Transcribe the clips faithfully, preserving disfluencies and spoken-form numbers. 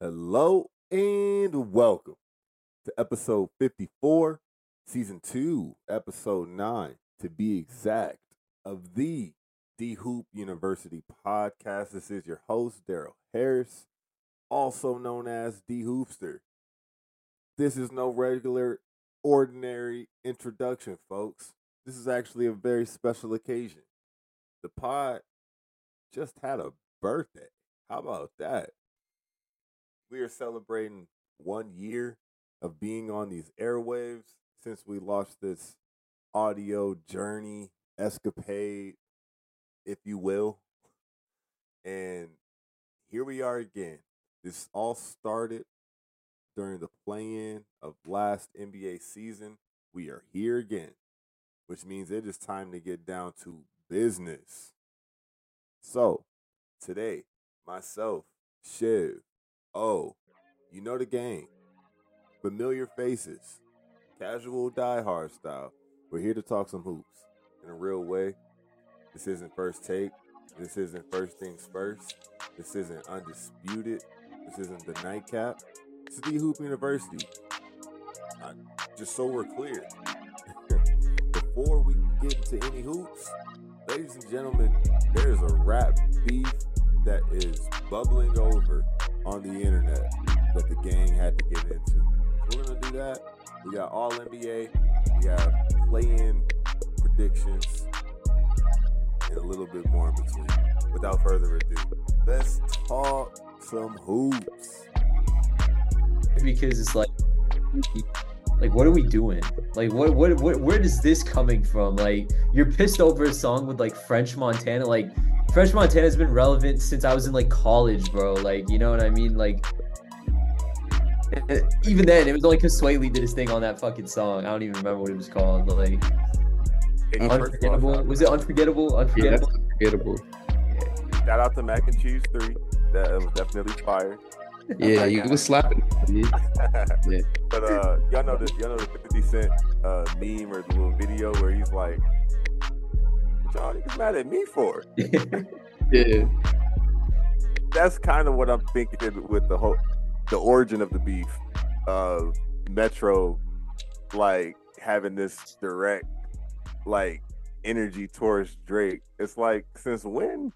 Hello and welcome to episode fifty-four, season two, episode nine, to be exact, of the D Hoop University podcast. This is your host, Daryl Harris, also known as D Hoopster. This is no regular, ordinary introduction, folks. This is actually a very special occasion. The pod just had a birthday. How about that? We are celebrating one year of being on these airwaves since we launched this audio journey, escapade, if you will. And here we are again. This all started during the play-in of last N B A season. We are here again, which means it is time to get down to business. So, today, myself, Shiv, oh, you know the game. Familiar faces, casual diehard style. We're here to talk some hoops in a real way. This isn't first take. This isn't first things first. This isn't undisputed. This isn't the nightcap. This is D Hoop University. Uh, just so we're clear. Before we get into any hoops, ladies and gentlemen, there is a rap beef that is bubbling over on the internet that the gang had to get into. So we're going to do that. We got all N B A. We have play-in predictions and a little bit more in between. Without further ado, let's talk some hoops. Because it's like, like, what are we doing? Like, what, what, what, where is this coming from? Like, you're pissed over a song with like French Montana. Like, French Montana has been relevant since I was in like college, bro. Like, you know what I mean? Like, even then, it was only because Sway Lee did his thing on that fucking song. I don't even remember what it was called. But like, Unforgettable. Was it Unforgettable? Unforgettable. Yeah, unforgettable. Yeah. Shout out to Mac and Cheese three. That was definitely fire. Yeah, you was slapping. Yeah. But uh, y'all know the y'all know the fifty Cent uh, meme or the little video where he's like, "What y'all niggas mad at me for?" Yeah. That's kind of what I'm thinking with the whole the origin of the beef of Metro, like having this direct like energy towards Drake. It's like, since when?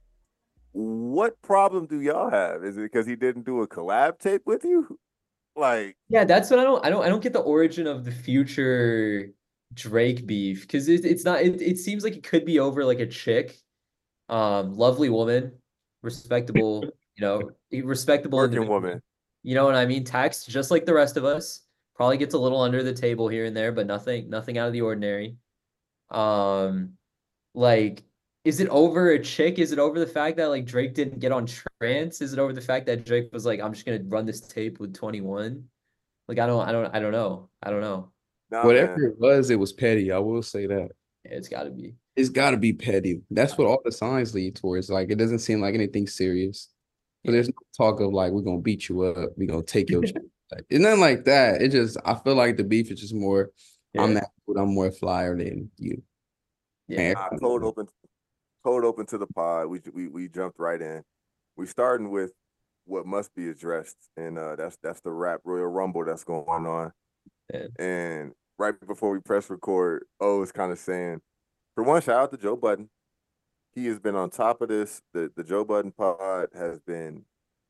What problem do y'all have? Is it because he didn't do a collab tape with you? Like, yeah, that's what I don't I don't I don't get the origin of the future Drake beef, because it, it's not it, it seems like it could be over like a chick, um, lovely woman, respectable, you know, respectable working individual. woman. You know what I mean? Tax just like the rest of us. Probably gets a little under the table here and there, but nothing nothing out of the ordinary. Um, like, is it over a chick? Is it over the fact that like Drake didn't get on Trance? Is it over the fact that Drake was like, I'm just gonna run this tape with twenty-one? Like, I don't, I don't, I don't know. I don't know. Nah, Whatever man. it was, it was petty. I will say that. Yeah, it's got to be. It's got to be petty. That's what all the signs lead towards. Like, it doesn't seem like anything serious. But there's no talk of like, we're gonna beat you up, we're gonna take your like, it's nothing like that. It just, I feel like the beef is just more, Yeah. I'm that dude, I'm more flyer than you. Yeah. Nah, cold open, cold open to the pod. We we we jumped right in. We starting with what must be addressed, and uh, that's that's the rap Royal Rumble that's going on. Yeah. And right before we press record, O is kind of saying, for one, shout out to Joe Budden. He has been on top of this. The the Joe Budden pod has been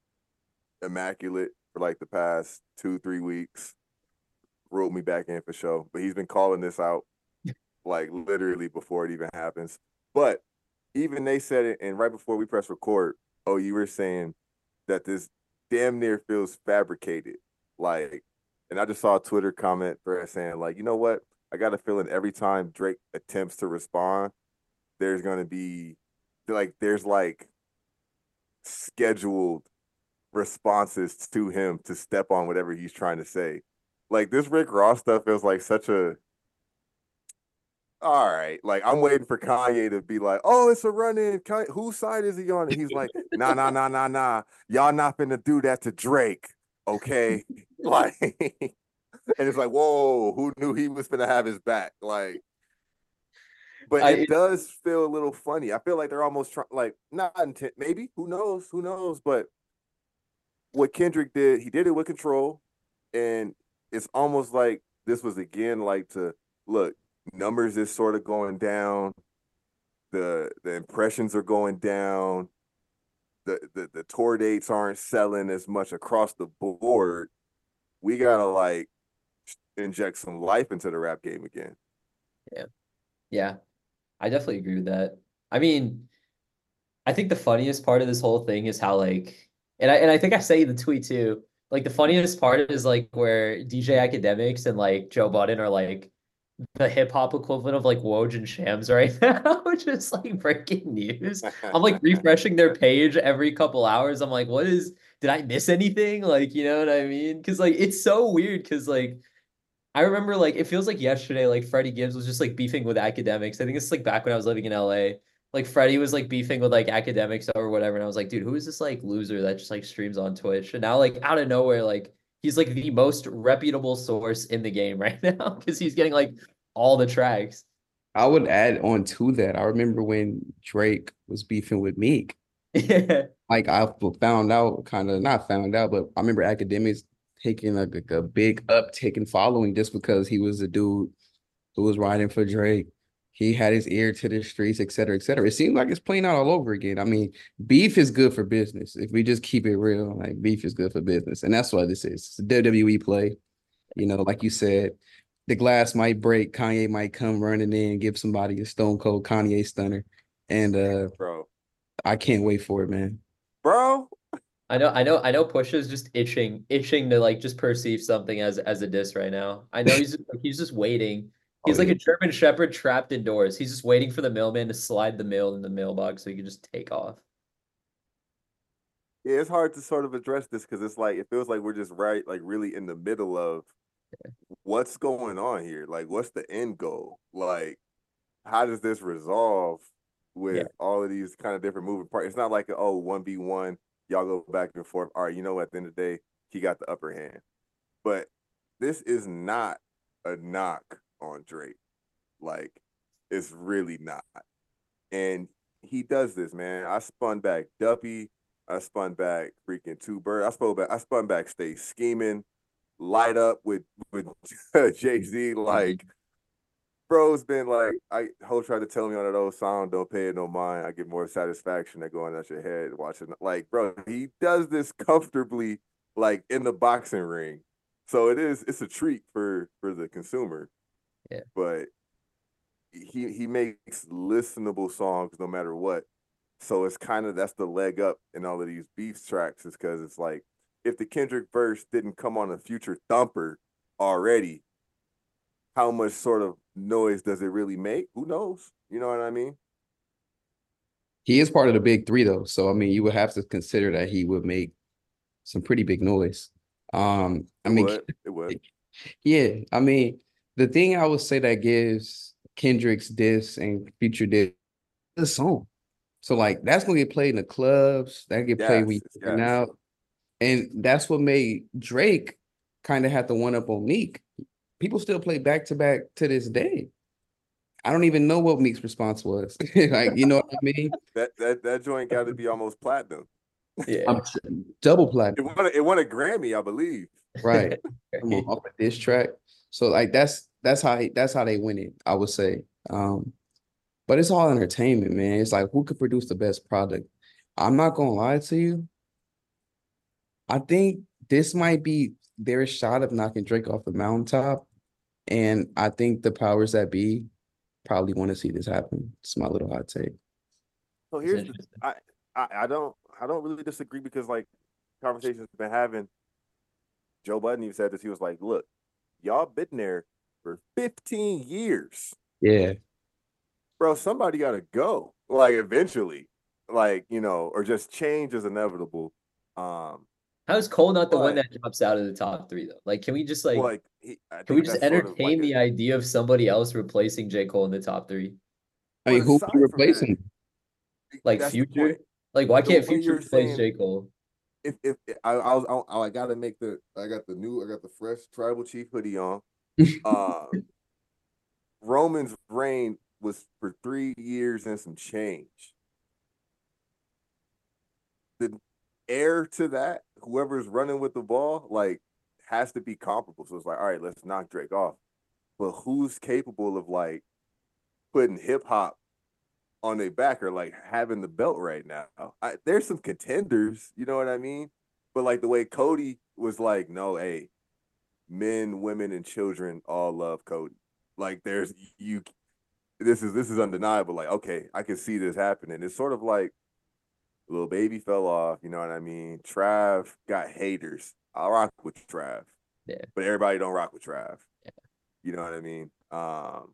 immaculate for like the past two, three weeks. Wrote me back in for show. But he's been calling this out like literally before it even happens. But even they said it, and right before we press record, oh, you were saying that this damn near feels fabricated. Like, and I just saw a Twitter comment for it saying, like, you know what? I got a feeling every time Drake attempts to respond, there's going to be, like, there's, like, scheduled responses to him to step on whatever he's trying to say. Like, this Rick Ross stuff feels like such a, all right, like, I'm waiting for Kanye to be like, oh, it's a run-in. Whose side is he on? And he's like, nah, nah, nah, nah, nah. Y'all not finna do that to Drake, okay? Like, and it's like, whoa, who knew he was finna have his back? Like, but I, it does feel a little funny. I feel like they're almost trying, like, not intent, maybe, who knows, who knows, but what Kendrick did, he did it with control, and it's almost like this was again like to look, numbers is sort of going down, the the impressions are going down, the the, the tour dates aren't selling as much across the board. We gotta like inject some life into the rap game again. Yeah. Yeah. I definitely agree with that. I mean, I think the funniest part of this whole thing is how like, and I and I think I say in the tweet too, like the funniest part is like where D J Academics and like Joe Budden are like the hip hop equivalent of like Woj and Shams right now, which is like breaking news. I'm like refreshing their page every couple hours. I'm like, what is, did I miss anything? Like, you know what I mean? Because like it's so weird because like I remember like it feels like yesterday, like Freddie Gibbs was just like beefing with academics. I think it's like back when I was living in L A. Like Freddie was like beefing with like academics or whatever. And I was like, dude, who is this like loser that just like streams on Twitch? And now like out of nowhere, like he's like the most reputable source in the game right now because he's getting like all the tracks. I would add on to that. I remember when Drake was beefing with Meek. Yeah. Like I found out, kind of not found out, but I remember academics taking like a, a big uptick in following just because he was a dude who was riding for Drake. He had his ear to the streets, et cetera, et cetera. It seems like it's playing out all over again. I mean, beef is good for business. If we just keep it real, like beef is good for business. And that's what this is. It's a W W E play. You know, like you said, the glass might break. Kanye might come running in, give somebody a stone cold Kanye stunner. And uh bro. I can't wait for it, man. Bro. I know, I know, I know Pusha's just itching, itching to like just perceive something as as a diss right now. I know he's just, he's just waiting. He's Oh, like yeah. a German Shepherd trapped indoors. He's just waiting for the mailman to slide the mail in the mailbox so he can just take off. Yeah, it's hard to sort of address this because it's like it feels like we're just right, like really in the middle of what's going on here. Like, what's the end goal? Like, how does this resolve Yeah. with all of these kind of different moving parts? It's not like oh one v one, y'all go back and forth. All right, you know what? At the end of the day, he got the upper hand. But this is not a knock on Drake. Like, it's really not. And he does this, man. I spun back Duppy. I spun back freaking Two Bird. I spun back. I spun back Stay Scheming, Light Up with with Jay Z. Like, bro's been like, I Ho tried to tell me on that old song, "Don't pay it no mind." I get more satisfaction than going at your head watching. Like, bro, he does this comfortably, like in the boxing ring. So it is. It's a treat for for the consumer. Yeah. But he he makes listenable songs no matter what. So it's kind of that's the leg up in all of these beef tracks is because it's like if the Kendrick verse didn't come on a future thumper already, how much sort of noise does it really make? Who knows? You know what I mean? He is part of the big three though. So I mean you would have to consider that he would make some pretty big noise. Um I It mean would. It would. yeah, I mean the thing I would say that gives Kendrick's diss and future diss the song. So like that's gonna get played in the clubs, that get played Yes. when you're Yes. out. And that's what made Drake kind of have to one up on Meek. People still play back to back to this day. I don't even know what Meek's response was. Like, you know what I mean? That that that joint got to be almost platinum. Yeah. I'm double It platinum, won. A, it won a Grammy, I believe. right? Come on, off of this track. So like that's that's how he, that's how they win it, I would say. Um, but it's all entertainment, man. It's like who could produce the best product? I'm not gonna lie to you. I think this might be their shot of knocking Drake off the mountaintop. And I think the powers that be probably want to see this happen. It's my little hot take. So That's here's the interesting. I, I I don't I don't really disagree because like conversations been having. Joe Budden even said this. He was like, "Look, y'all been there for fifteen years, Yeah. bro. Somebody got to go. Like eventually, like you know, or just change is inevitable." Um, How is Cole not the one but that drops out of the top three though? Like, can we just like like he, I can we think just that's sort of like entertain a, the idea of somebody else replacing J. Cole in the top three? I but mean, who would you aside from replace that, him? Like that's the Future? point. Like, why The can't way Future you're replace saying J. Cole? if if I I was I, I got to make the I got the new I got the fresh tribal chief hoodie on. Um, Roman's reign was for three years and some change. The heir to that whoever's running with the ball, like, has to be comparable. So it's like, all right, let's knock Drake off. But who's capable of like putting hip hop on their back or like having the belt right now? I, there's some contenders, you know what I mean? But like the way Cody was like, no, hey, men, women, and children all love Cody. Like there's you this is this is undeniable. Like, okay, I can see this happening. It's sort of like Lil Baby fell off, you know what I mean? Trav got haters. I rock with Trav. Yeah. But everybody don't rock with Trav. Yeah. You know what I mean? Um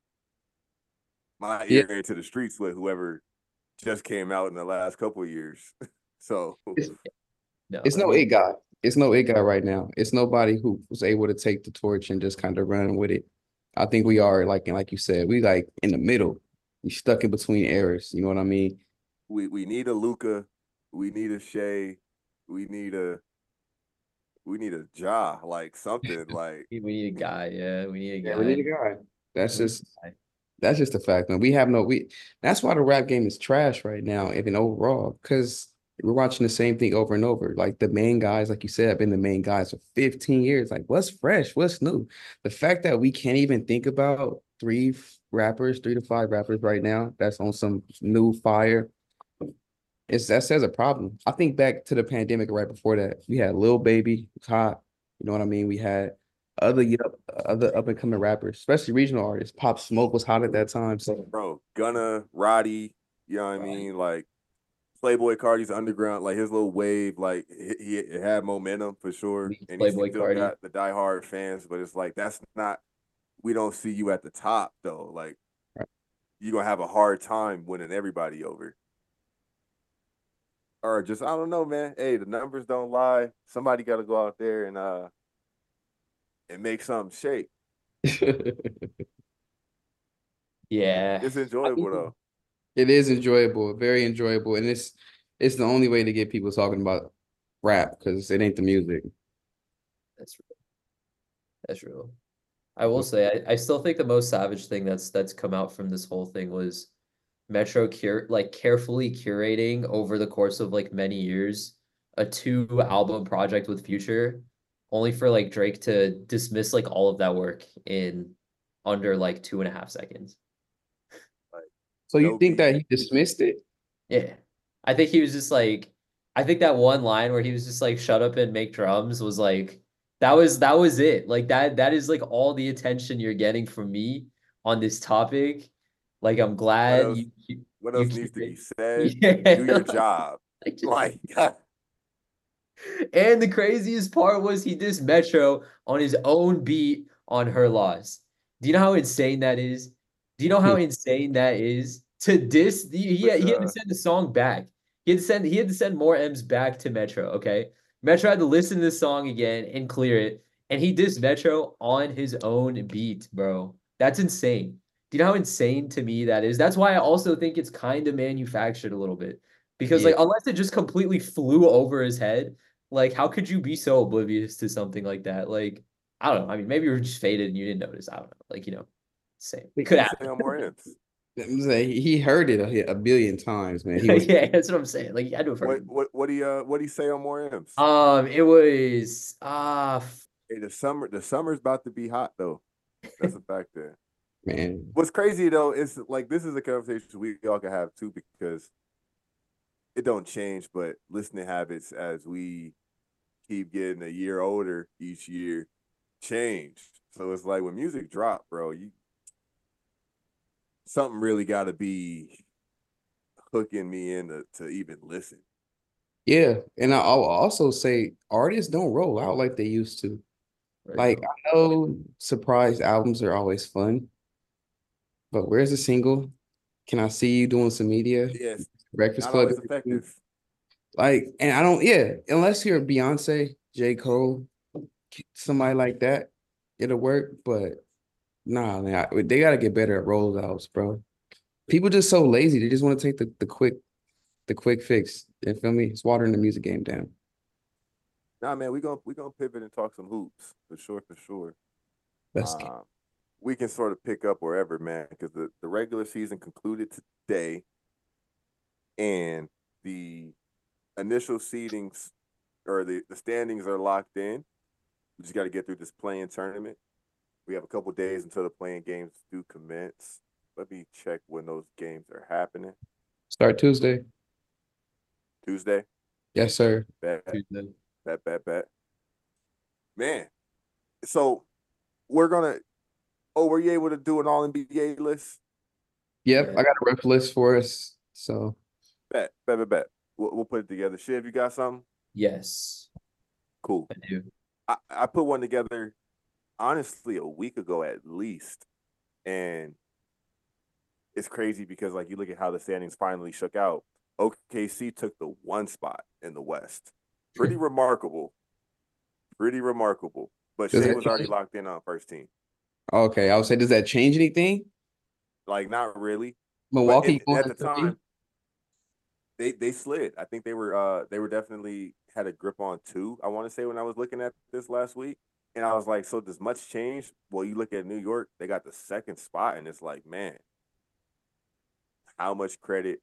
my Yeah. ear into the streets with whoever just came out in the last couple of years. So It's, No, it's I no mean, it guy. It's no it guy right now. It's nobody who was able to take the torch and just kind of run with it. I think we are like and like you said, we like in the middle. We stuck in between eras. You know what I mean? we we need a Luca, we need a Shea, we need a we need a Ja, like something like we need a guy. Yeah, we need a Yeah, guy. we need a guy. That's We need just a guy. that's just a fact, man. We have no we that's why the rap game is trash right now, even overall, because we're watching the same thing over and over. Like the main guys, like you said, have been the main guys for fifteen years. Like, what's fresh? What's new? The fact that we can't even think about three f- rappers, three to five rappers right now that's on some new fire. It's that says a problem. I think back to the pandemic right before that. We had Lil Baby, was hot. You know what I mean? We had other yup, other up and coming rappers, especially regional artists. Pop Smoke was hot at that time. So bro, Gunna, Roddy, you know what I mean? Like Playboy Cardi's underground, like his little wave, like he, he had momentum for sure, Weak and he Playboy still Cardi. got the diehard fans. But it's like that's not. We don't see you at the top though. Like you're gonna have a hard time winning everybody over. Or just I don't know, man. Hey, the numbers don't lie. Somebody got to go out there and uh and make something shake. Yeah. It's I enjoyable mean, though. it is enjoyable, very enjoyable, and it's it's the only way to get people talking about rap because it ain't the music. That's real. That's real. I will say, I, I still think the most savage thing that's that's come out from this whole thing was Metro cure like carefully curating over the course of like many years a two album project with Future, only for like Drake to dismiss like all of that work in under like two and a half seconds. Like So you no think that beat. he dismissed it? Yeah. I think he was just like I think that one line where he was just like shut up and make drums was like that was that was it. Like that that is like all the attention you're getting from me on this topic. Like I'm What glad else? you you, What you else needs keep to be it. said? Do Yeah. your job. Like, just, Like and the craziest part was he dissed Metro on his own beat on Her Loss. Do you know how insane that is? Do you know how insane that is to diss? He, he, had, which he had to uh send the song back. He had to send he had to send more M's back to Metro. Okay, Metro had to listen to this song again and clear it, and he dissed Metro on his own beat, bro. That's insane. Do you know how insane to me that is? That's why I also think it's kind of manufactured a little bit because Yeah, like unless it just completely flew over his head like, how could you be so oblivious to something like that? Like, I don't know. I mean, maybe you were just faded and you didn't notice. I don't know. Like, you know, same. what Could do you say happen. on more ends? I'm saying he heard it a, a billion times, man. He was Yeah, that's what I'm saying. Like, you had to have What heard. what what do you uh what do you say on more M's? Um, it was uh Hey, the summer the summer's about to be hot though. That's a fact there. man. What's crazy though is like this is a conversation we all can have too because it don't change, but listening habits as we keep getting a year older each year change. So it's like when music drop, bro, you something really got to be hooking me in to, to even listen. Yeah, and I- I'll also say artists don't roll out like they used to. right Like now. I know surprise albums are always fun, but where's the single? Can I see you doing some media? Yes, Breakfast not Club. always effective. Like, and I don't, yeah, unless you're Beyonce, J. Cole, somebody like that, it'll work. But nah, man, I, they gotta get better at rollouts, bro. People just so lazy. They just want to take the, the quick, the quick fix. You feel me? It's watering the music game down. Nah, man, we gonna we gonna pivot and talk some hoops for sure, for sure. Let's get Um, we can sort of pick up wherever, man, because the, the regular season concluded today, and the initial seedings or the, the standings are locked in. We just got to get through this playing tournament. We have a couple days until the playing games do commence. Let me check when those games are happening. Start Tuesday. Tuesday? Yes, sir. Bet, Tuesday. bet, bet, bet. Man, so we're going to – oh, were you able to do an all-N B A list? Yep, I got a ref list for us. So Bet, bet, bet, bet. We'll, we'll put it together. Shiv, you got something? Yes, Cool. I do. I, I put one together, honestly, a week ago at least. And it's crazy because, like, you look at how the standings finally shook out. O K C took the one spot in the West. Pretty remarkable. Pretty remarkable. But Does Shea that was already change- locked in on first team. okay, I would say, does that change anything? Like, not really. Milwaukee But in, going at to the three? time, they they slid. I think they were uh they were definitely had a grip on two. I want to say when I was looking at this last week, and I was like, so does much change? Well, you look at New York, they got the second spot, and it's like, man, how much credit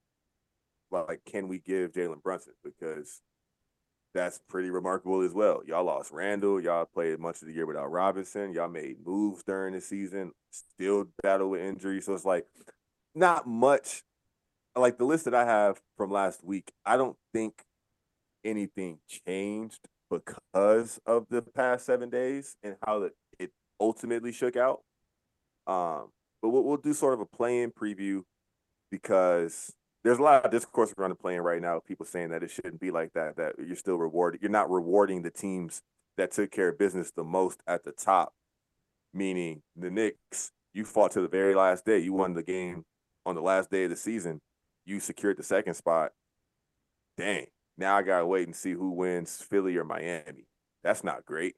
like can we give Jalen Brunson, because that's pretty remarkable as well. Y'all lost Randall. Y'all played much of the year without Robinson. Y'all made moves during the season, still battle with injury. So it's like not much. Like the list that I have from last week, I don't think anything changed because of the past seven days and how it, it ultimately shook out. Um, but we'll, we'll do sort of a play-in preview because there's a lot of discourse around the play-in right now. People saying that it shouldn't be like that, that you're still rewarded. You're not rewarding the teams that took care of business the most at the top, meaning the Knicks, you fought to the very last day. You won the game on the last day of the season. You secured the second spot. Dang. Now I got to wait and see who wins, Philly or Miami. That's not great.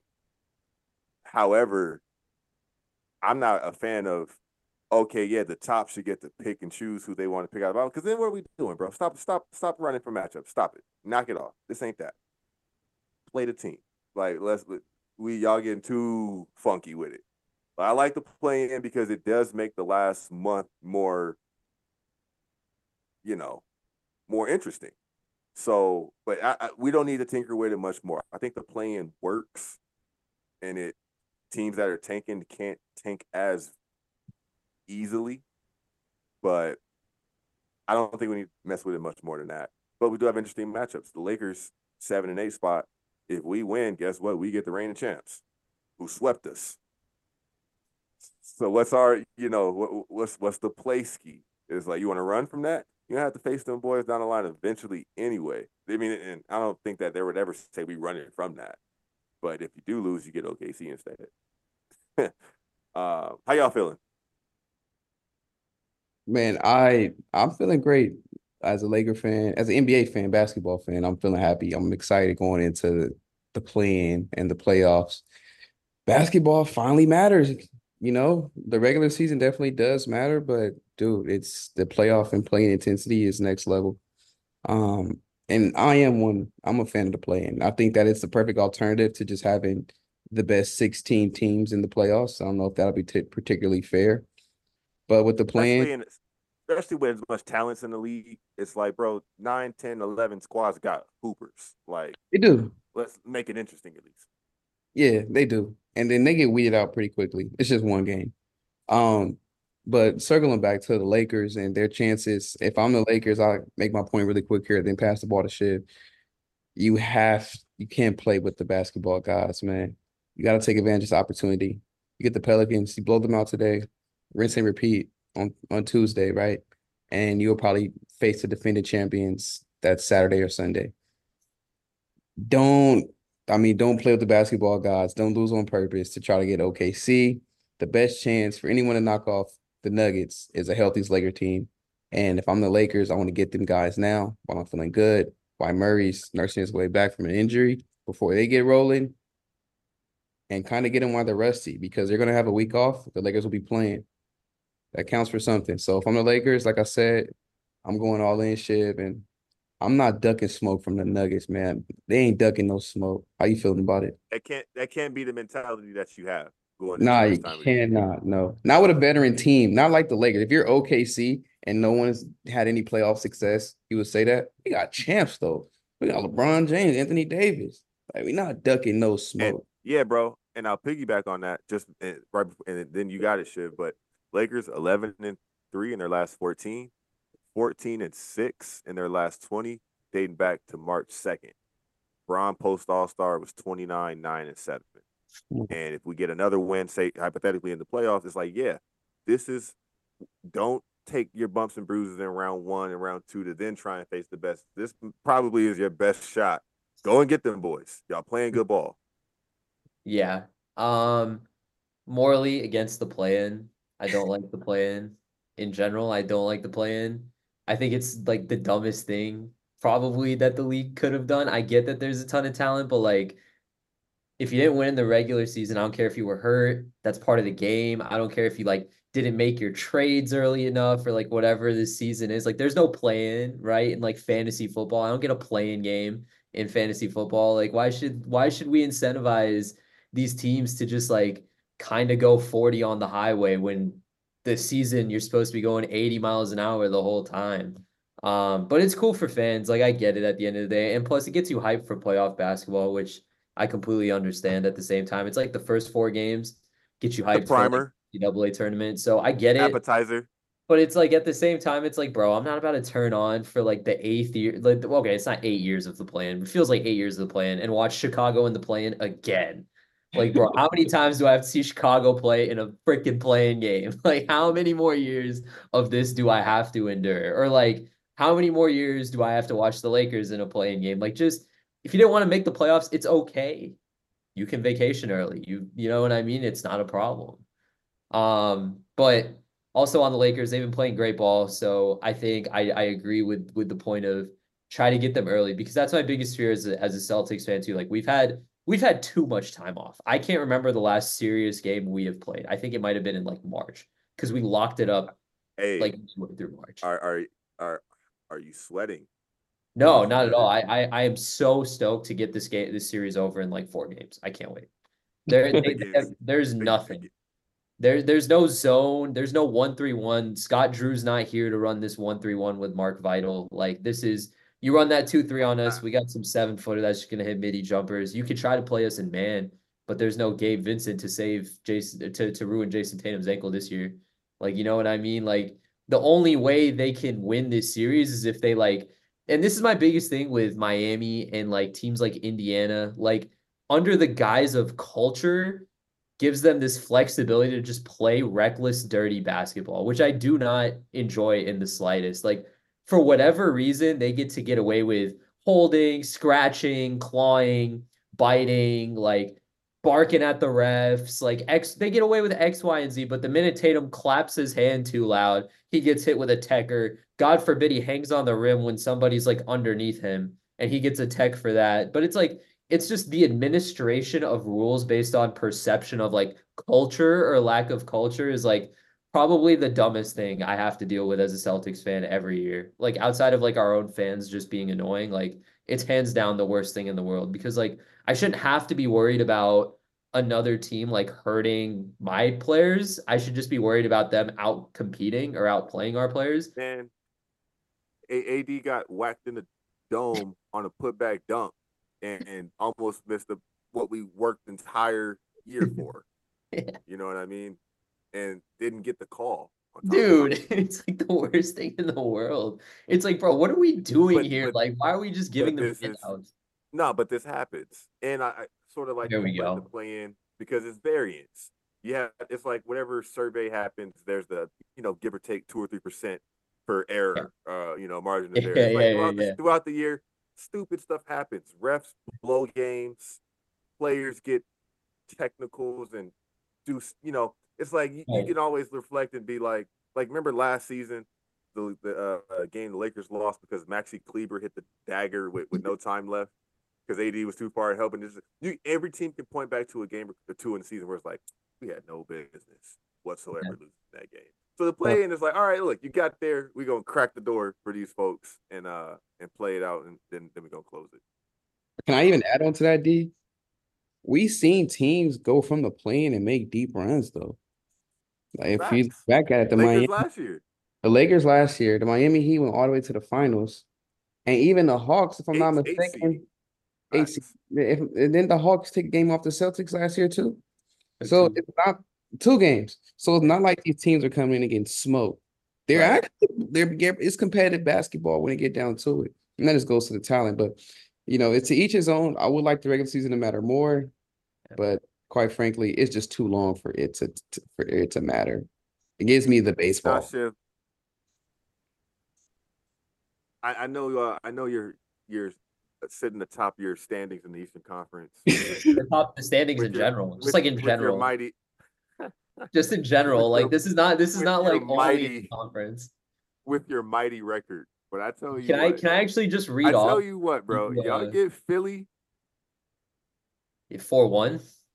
However, I'm not a fan of, okay, yeah, the top should get to pick and choose who they want to pick out of. Because then what are we doing, bro? Stop, stop, stop running for matchups. Stop it. Knock it off. This ain't that. Play the team. Like, let's, we, y'all getting too funky with it. But I like the play in because it does make the last month more, you know, more interesting. So, but I, I, we don't need to tinker with it much more. I think the play-in works, and it teams that are tanking can't tank as easily. But I don't think we need to mess with it much more than that. But we do have interesting matchups. The Lakers, seven and eight spot. If we win, guess what? We get the reigning champs, who swept us. So what's our, you know, what, what's what's the play ski? It's like, you want to run from that? You have to face them boys down the line eventually anyway. I mean, and I don't think that they would ever say we run it from that. But if you do lose, you get O K C instead. uh, how y'all feeling? Man, I I'm feeling great as a Laker fan, as an N B A fan, basketball fan. I'm feeling happy. I'm excited going into the play-in and the playoffs. Basketball finally matters. You know, the regular season definitely does matter, but dude, it's the playoff and playing intensity is next level. Um, and I am one, I'm a fan of the play-in. I think that it's the perfect alternative to just having the best sixteen teams in the playoffs. I don't know if that'll be t- particularly fair, but with the Especially, play-in, in, especially with as much talents in the league, it's like, bro, nine, ten, eleven squads got hoopers. Like, they do. let's make it interesting at least. Yeah, they do. And then they get weeded out pretty quickly. It's just one game. Um, but circling back to the Lakers and their chances, if I'm the Lakers, I'll make my point really quick here, then pass the ball to Shiv. You have you can't play with the basketball guys, man. You got to take advantage of this opportunity. You get the Pelicans, you blow them out today, rinse and repeat on, on Tuesday, right? And you'll probably face the defending champions that Saturday or Sunday. Don't I mean, don't play with the basketball gods. Don't lose on purpose to try to get O K C. The best chance for anyone to knock off the Nuggets is a healthy Laker team. And if I'm the Lakers, I want to get them guys now while I'm feeling good, while Murray's nursing his way back from an injury before they get rolling, and kind of get them while they're rusty because they're going to have a week off. The Lakers will be playing. That counts for something. So if I'm the Lakers, like I said, I'm going all in, Shiv, and I'm not ducking smoke from the Nuggets, man. They ain't ducking no smoke. How you feeling about it? That can't that can't be the mentality that you have going Nah, into you this time of the year. cannot. No, not with a veteran team. Not like the Lakers. If you're O K C and no one's had any playoff success, you would say that. You got champs though. We got LeBron James, Anthony Davis. Like we not ducking no And smoke. yeah, bro. And I'll piggyback on that. Just eh, right, before, and then you got it, Shiv. But Lakers eleven and three in their last fourteen, fourteen and six in their last twenty, dating back to March second. Bron post All Star was twenty-nine, nine, and seven. And if we get another win, say hypothetically in the playoffs, it's like, yeah, this is don't take your bumps and bruises in round one and round two to then try and face the best. This probably is your best shot. Go and get them boys. Y'all playing good ball. Yeah. Um, morally against the play-in. I don't like the play-in. In general, I don't like the play-in. I think it's like the dumbest thing probably that the league could have done. I get that there's a ton of talent, but like if you didn't win in the regular season, I don't care if you were hurt. That's part of the game. I don't care if you like didn't make your trades early enough or like whatever this season is. Like there's no play-in, right? In like fantasy football. I don't get a play-in game in fantasy football. Like why should why should we incentivize these teams to just like kind of go forty on the highway when the season you're supposed to be going eighty miles an hour the whole time? Um, but it's cool for fans. Like I get it at the end of the day. And plus it gets you hyped for playoff basketball, which I completely understand at the same time. It's like the first four games get you The hyped for like primer, the N C double A tournament. So I get it. appetizer. But it's like at the same time, it's like, bro, I'm not about to turn on for like the eighth year. Like, okay, it's not eight years of the plan. It feels like eight years of the plan and watch Chicago in the plan again. Like, bro, how many times do I have to see Chicago play in a freaking playing game? Like, how many more years of this do I have to endure? Or like, how many more years do I have to watch the Lakers in a playing game? Like, just if you didn't want to make the playoffs, it's okay. You can vacation early. You you know what I mean? It's not a problem. Um, but also on the Lakers, they've been playing great ball. So I think I, I agree with with the point of try to get them early because that's my biggest fear as a, as a Celtics fan too. Like we've had we've had too much time off. I can't remember the last serious game we have played. I think it might have been in like March because we locked it up Hey, like through March. are are are are you sweating? Are No, you not at all. sweating? I, I I am so stoked to get this game this series over in like four games. I can't wait. There they, they have, Against, there's ag- nothing. ag- There, there's no zone. There's no one three one. Scott Drew's not here to run this one three one with Mark Vital. Like this is you run that two three on us. ah, We got some seven footer that's just gonna hit midi jumpers. You could try to play us in man, but there's no Gabe Vincent to save Jason to to ruin Jason Tatum's ankle this year. Like you know what I mean? Like the only way they can win this series is if they like. And this is my biggest thing with Miami and like teams like Indiana. Like under the guise of culture gives them this flexibility to just play reckless, dirty basketball, which I do not enjoy in the slightest. Like, for whatever reason, they get to get away with holding, scratching, clawing, biting, like barking at the refs. Like, X, they get away with X, Y, and Z. But the minute Tatum claps his hand too loud, he gets hit with a techer. God forbid he hangs on the rim when somebody's like underneath him and he gets a tech for that. But it's like, it's just the administration of rules based on perception of like culture or lack of culture is like probably the dumbest thing I have to deal with as a Celtics fan every year. Like outside of like our own fans just being annoying, like it's hands down the worst thing in the world because like I shouldn't have to be worried about another team like hurting my players. I should just be worried about them out competing or out playing our players. man, A- AD got whacked in the dome on a putback dunk and, and almost missed the, what we worked the entire year for. Yeah. You know what I mean? And didn't get the call. On top of Dude, it. it's like the worst thing in the world. It's like, bro, what are we doing But here? but Like, why are we just giving but them this is handouts? no, but this happens, and I, I sort of like There to we split the go. play in because it's variance. Yeah, it's like whatever survey happens, there's the you know give or take two or three percent per Yeah, error, uh, you know margin of yeah, error. yeah, It's like yeah, throughout the yeah. throughout the year, stupid stuff happens. Refs blow games, players get technicals and do you know it's like you, you Right. can always reflect and be like like remember last season the the uh, game the Lakers lost because Maxi Kleber hit the dagger with, with no time left because A D was too far helping. This you every team can point back to a game or two in the season where it's like we had no business whatsoever Yeah. losing that game. So the Well, play in is like, all right, look, you got there. We're gonna crack the door for these folks and uh and play it out, and then then we're gonna close it. Can I even add on to that, D? We seen teams go from the plane and make deep runs though. Like if you look Facts. back at it, the Lakers Miami, last year. the Lakers last year, the Miami Heat went all the way to the finals. And even the Hawks, if I'm not Eight, eight seed. mistaken, eight seed. Facts. If, and then the Hawks take a game off the Celtics last year too. Or So two. it's not two games. So it's not like these teams are coming in and getting smoked. They're Right. actually they're it's competitive basketball when they get down to it. And that just goes to the talent. But you know, it's to each his own. I would like the regular season to matter more, but quite frankly, it's just too long for it to, to for it to matter. It gives me the baseball. Nah, Shiv, I, I know uh, I know you're you're sitting atop your standings in the Eastern Conference. The top the standings With in your- general, just with- like in with your general, mighty, just in general. with your- Like this is not this is with not your like only mighty- in conference. with your mighty record. But I tell you Can I what, can I actually just read I tell off you what, bro. the, Y'all uh, get Philly four one?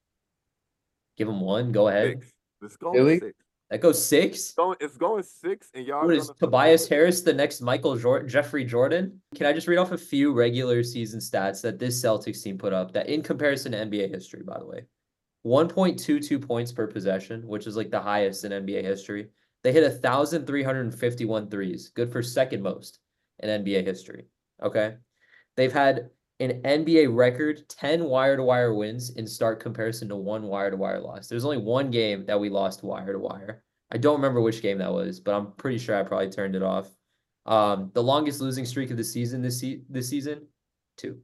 Give them one. Go ahead. six. Let's go Philly? six. That goes six. It's going, it's going six, and y'all What is gonna Tobias Harris the next Michael Jordan, Jeffrey Jordan? Can I just read off a few regular season stats that this Celtics team put up that in comparison to N B A history, by the way. one point two two points per possession, which is like the highest in N B A history. They hit one thousand three hundred fifty-one threes, good for second most in N B A history. Okay. They've had an N B A record ten wire-to-wire wins in stark comparison to one wire-to-wire loss. There's only one game that we lost wire-to-wire. I don't remember which game that was, but I'm pretty sure I probably turned it off. Um, the longest losing streak of the season this, se- this season, two.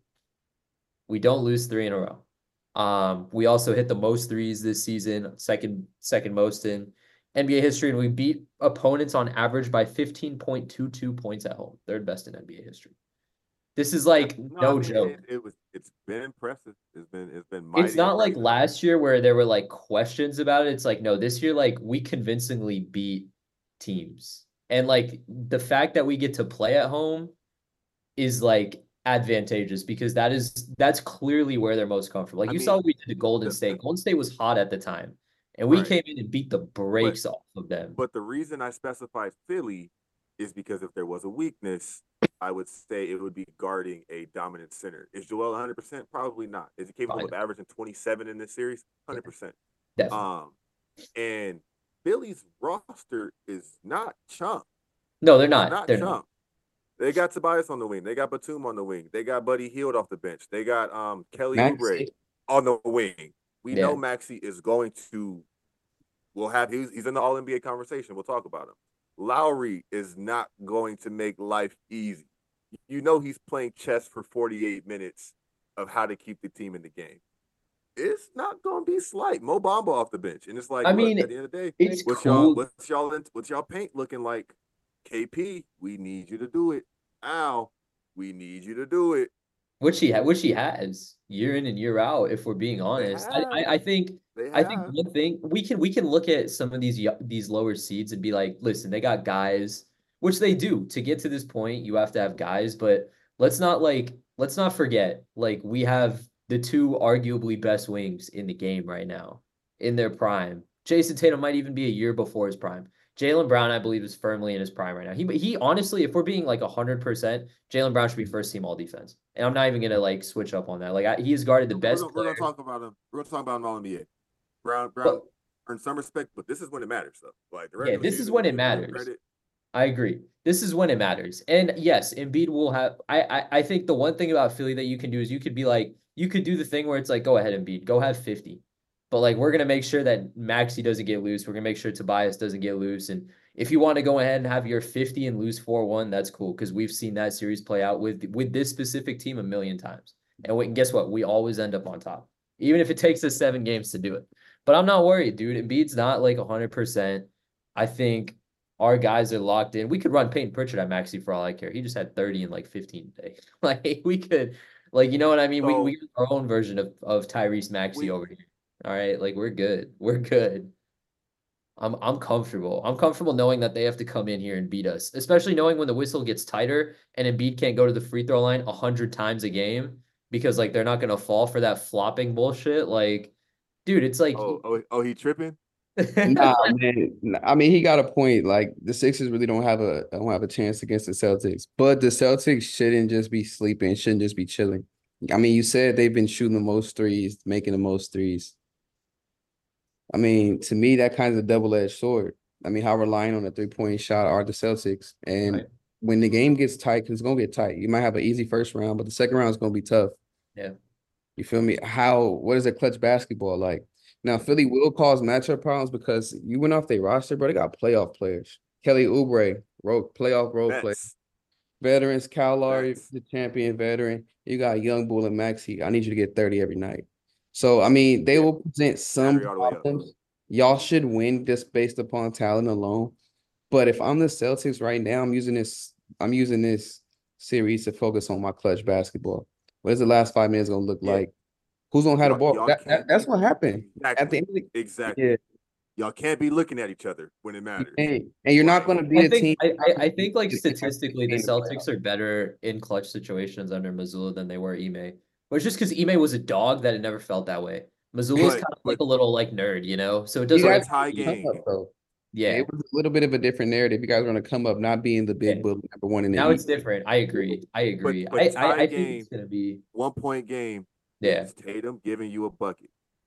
We don't lose three in a row. Um, we also hit the most threes this season, second second most in N B A history, and we beat opponents on average by fifteen point two two points at home, third best in N B A history. This is like no, I mean, joke. It, it was. It's been impressive. It's been. It's been. Mighty It's not like impressive. last year where there were like questions about it. It's like, no, this year, like we convincingly beat teams. And like the fact that we get to play at home is like advantageous because that is that's clearly where they're most comfortable. Like I you mean, saw what we did to Golden the- State. Golden State was hot at the time. And we Right. came in and beat the brakes off of them. But the reason I specified Philly is because if there was a weakness, I would say it would be guarding a dominant center. Is Joel one hundred percent? Probably not. Is he capable Probably of averaging twenty-seven in this series? one hundred percent. Definitely. Um, and Philly's roster is not chump. No, they're They're not. not They're chump. not. They got Tobias on the wing. They got Batum on the wing. They got Buddy Hield off the bench. They got um Kelly Oubre Maxey. on the wing. We Yeah. know Maxey is going to. We'll have he's he's in the All N B A conversation. We'll talk about him. Lowry is not going to make life easy. You know he's playing chess for forty-eight minutes of how to keep the team in the game. It's not going to be slight. Mo Bamba off the bench, and it's like, I look, mean, at the end of the day, It's what's y'all cool. what's y'all in, what's y'all paint looking like? K P, we need you to do it. Al, we need you to do it. Which he ha- which he has year in and year out, if we're being honest. I, have. I I think They I think have. one thing we can we can look at some of these yo- these lower seeds and be like, listen, they got guys, which they do. To get to this point, you have to have guys, but let's not like let's not forget, like we have the two arguably best wings in the game right now in their prime. Jason Tatum might even be a year before his prime. Jaylen Brown, I believe, is firmly in his prime right now. He he honestly, if we're being like a hundred percent, Jaylen Brown should be first team all defense. And I'm not even gonna like switch up on that. Like I, he has guarded the best. We're gonna, we're gonna player. talk about him. We're gonna talk about him all N B A. Brown, Brown But- earned some respect, but this is when it matters, though. Like the Yeah, regular this is season, when we it give him matters. credit. I agree. This is when it matters. And yes, Embiid will have. I, I I think the one thing about Philly that you can do is you could be like you could do the thing where it's like, go ahead, Embiid, go have fifty. But like we're gonna make sure that Maxey doesn't get loose. We're gonna make sure Tobias doesn't get loose. And if you want to go ahead and have your fifty and lose four one, that's cool because we've seen that series play out with with this specific team a million times. And we, and guess what? We always end up on top, even if it takes us seven games to do it. But I'm not worried, dude. Embiid's not like one hundred percent. I think our guys are locked in. We could run Peyton Pritchard at Maxey for all I care. He just had thirty in like fifteen days. Like we could, like you know what I mean. So- we we got our own version of of Tyrese Maxey We- over here. All right, like we're good. We're good. I'm I'm comfortable. I'm comfortable knowing that they have to come in here and beat us, especially knowing when the whistle gets tighter and Embiid can't go to the free throw line a hundred times a game because like they're not gonna fall for that flopping bullshit. Like, dude, it's like Oh, oh, oh, he tripping? Nah, man. Nah, I mean, he got a point. Like the Sixers really don't have a don't have a chance against the Celtics. But the Celtics shouldn't just be sleeping, shouldn't just be chilling. I mean, you said they've been shooting the most threes, making the most threes. I mean, to me, that kind of a double-edged sword. I mean, how reliant on a three-point shot are the Celtics? And Right. when the game gets tight, because it's gonna get tight. You might have an easy first round, but the second round is gonna be tough. Yeah. You feel me? How what is a clutch basketball like? Now, Philly will cause matchup problems because you went off their roster, bro. They got playoff players. Kelly Oubre, role, playoff role player. Vets. Veterans, Kyle Lowry, Vets. the champion veteran. You got Young Bull and Maxey. I need you to get thirty every night. So, I mean, they Yeah. will present some Battery all the way up. problems. Y'all should win just based upon talent alone. But if I'm the Celtics right now, I'm using this, I'm using this series to focus on my clutch basketball. What is the last five minutes gonna look Yeah. like? Who's gonna have the Y'all, ball? y'all That, that, can't that's be what happened. At the exactly. end of the Exactly. yeah, Y'all can't be looking at each other when it you matters. can't. And you're not Like, gonna be I the think team. I, I, I think like you're not gonna statistically the be the Celtics playoffs. are better in clutch situations under Missoula than they were Ime. But it's just because Ime was a dog that it never felt that way. Missoula's but kind of but like a little like nerd, you know? So it You doesn't but guys really tie come game. up though. yeah. It was a little bit of a different narrative. You guys are going to come up not being the Yeah. big bully number one in the Now it's East. different. I agree. I But agree. but I, tie I, I think game, it's gonna be one point game yeah. is Tatum giving you a bucket.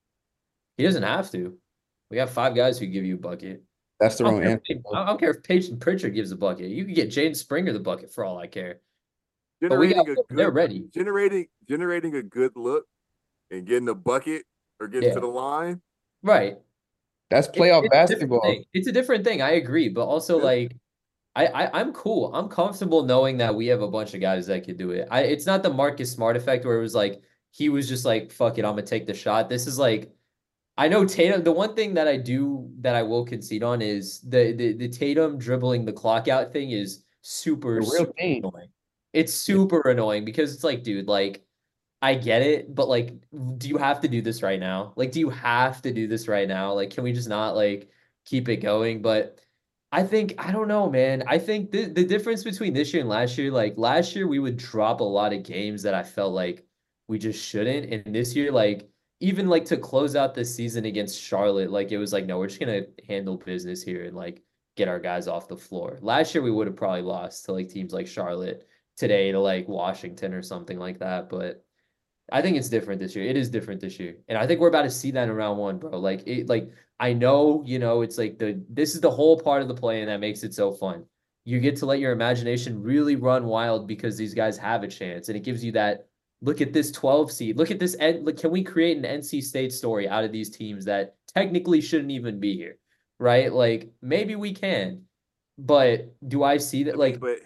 He doesn't have to. We have five guys who give you a bucket. That's the I don't wrong care answer. if, I don't care if Peyton Pritchard gives a bucket. You could get Jaden Springer the bucket for all I care. But we got Generating a they're good ready. generating generating a good look and getting a bucket or getting Yeah. to the line. Right. That's It, playoff it's a different basketball. thing. It's a different thing. I agree. But also Yeah. like I, I I'm cool. I'm comfortable knowing that we have a bunch of guys that could do it. I it's not the Marcus Smart effect where it was like he was just like, fuck it, I'm gonna take the shot. This is like I know Tatum. The one thing that I do that I will concede on is the the, the Tatum dribbling the clock out thing is super, The real super thing. annoying. It's super annoying because it's like, dude, like I get it, but like, do you have to do this right now? Like, do you have to do this right now? Like, can we just not like keep it going? But I think I don't know, man. I think the the difference between this year and last year, like last year we would drop a lot of games that I felt like we just shouldn't, and this year, like even like to close out the season against Charlotte, like it was like, no, we're just gonna handle business here and like get our guys off the floor. Last year we would have probably lost to like teams like Charlotte today to like Washington or something like that, but. I think it's different this year. It is different this year. And I think we're about to see that in round one, bro. Like it like I know, you know, it's like the this is the whole part of the play and that makes it so fun. You get to let your imagination really run wild because these guys have a chance. And it gives you that look at this twelve seed. Look at this look, can we create an N C State story out of these teams that technically shouldn't even be here? Right? Like maybe we can. But do I see that I like mean, but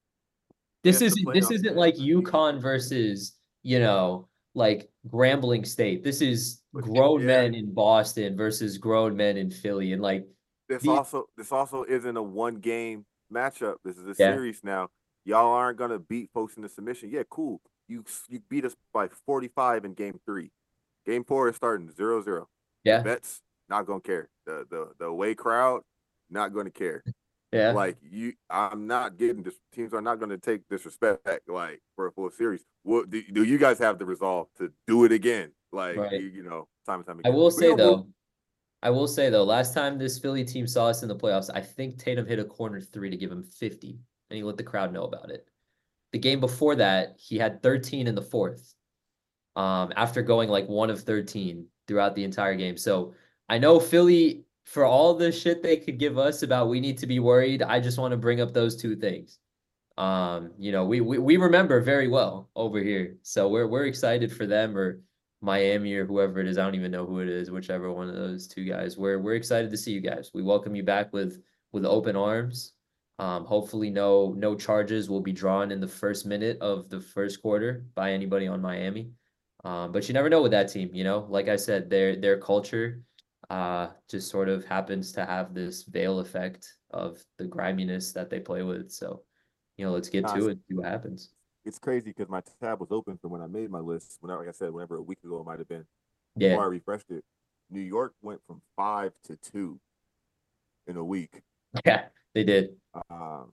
this yes, the isn't this playoffs, isn't man. like UConn versus, you know, like Grambling State. This is But grown yeah, men in Boston versus grown men in Philly. And like this the also this also isn't a one game matchup. This is a yeah, series now. Y'all aren't gonna beat folks in the submission. Yeah, cool. You you beat us by forty-five in game three. Game four is starting zero zero. The yeah, vets not gonna care. The the the away crowd not gonna care. yeah. Like you, I'm not getting this. Teams are not gonna take disrespect like for a full series. What do, do you guys have the resolve to do it again? Like Right. you, you know, time and time I again. will We say gonna move. though, I will say though, last time this Philly team saw us in the playoffs, I think Tatum hit a corner three to give him fifty, and he let the crowd know about it. The game before that, he had thirteen in the fourth. Um, after going like one of thirteen throughout the entire game. So I know Philly, for all the shit they could give us about we need to be worried, I just want to bring up those two things. Um, you know, we, we we remember very well over here. So we're we're excited for them or Miami or whoever it is. I don't even know who it is, whichever one of those two guys. We're we're excited to see you guys. We welcome you back with with open arms. Um, hopefully no no charges will be drawn in the first minute of the first quarter by anybody on Miami. Um, but you never know with that team, you know. Like I said, their their culture uh just sort of happens to have this veil effect of the griminess that they play with. So, you know, let's get Nah, to it's, it, see what happens. it's crazy because my tab was open from when I made my list. Whenever, like I said, whenever a week ago it might have been. Before Yeah, I refreshed it, New York went from five to two in a week. yeah, they did. Um,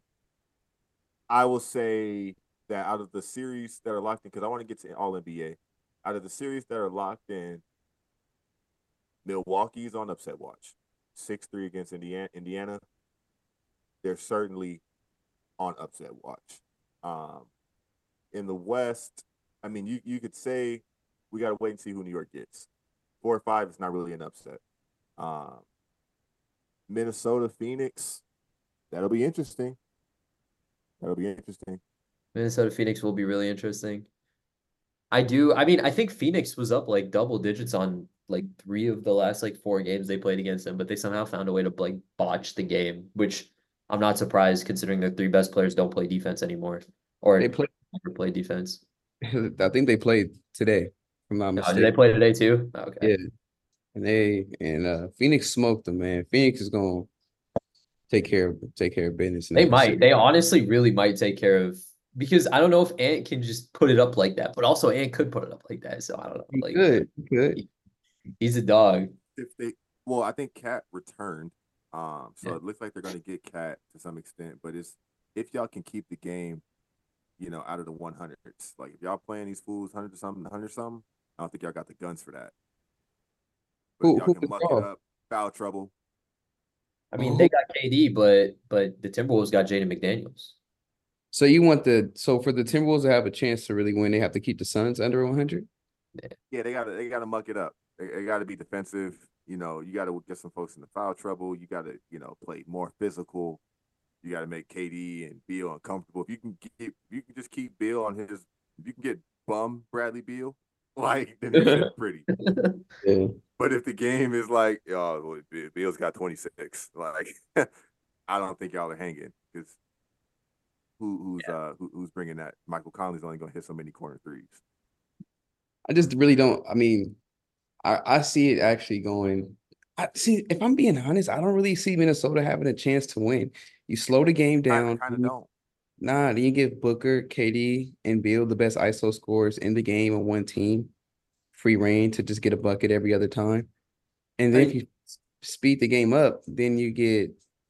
I will say that out of the series that are locked in, because I want to get to all N B A, out of the series that are locked in, Milwaukee's on upset watch. six three against Indiana. Indiana. They're certainly on upset watch. Um, in the West, I mean, you, you could say we got to wait and see who New York gets. Four or five is not really an upset. Um, Minnesota, Phoenix, that'll be interesting. That'll be interesting. Minnesota Phoenix will be really interesting. I do. I mean, I think Phoenix was up like double digits on like three of the last like four games they played against them, but they somehow found a way to like botch the game, which I'm not surprised considering their three best players don't play defense anymore They or play. never play defense. I think they played today, if I'm not Oh, did they mistaken. play today too? Okay. Yeah, and they and uh Phoenix smoked them, man. Phoenix is gonna take care of take care of business in They that might. series. They honestly really might take care of because I don't know if Ant can just put it up like that, but also Ant could put it up like that. So I don't know. You Like could, you could. he- he's a dog. If they, well, I think Cat returned, um, so Yeah. it looks like they're going to get Cat to some extent. But it's if y'all can keep the game, you know, out of the one hundreds. Like if y'all playing these fools hundred or something, hundred something, I don't think y'all got the guns for that. But if Who y'all who can was muck it off? up, foul trouble. I mean, Who- they got K D, but but the Timberwolves got Jaden McDaniels. So you want the so for the Timberwolves to have a chance to really win, they have to keep the Suns under one hundred. Yeah, they got to they got to muck it up. They, they got to be defensive. You know, you got to get some folks in the foul trouble. You got to you know play more physical. You got to make K D and Beal uncomfortable. If you can keep, if you can just keep Beal on his, if you can get bum Bradley Beal, like then it's sitting pretty. Yeah. But if the game is like, oh, Beal's got twenty-six, like I don't think y'all are hanging because who, who's Yeah. uh who, who's bringing that? Michael Conley's only gonna hit so many corner threes. I just really don't. I mean, I, I see it actually going. I see if I'm being honest, I don't really see Minnesota having a chance to win. You slow the game Kind of, down. kind of don't. Nah, then you give Booker, K D, and Beal the best I S O scores in the game on one team, free reign to just get a bucket every other time. And then if I, you speed the game up, then you get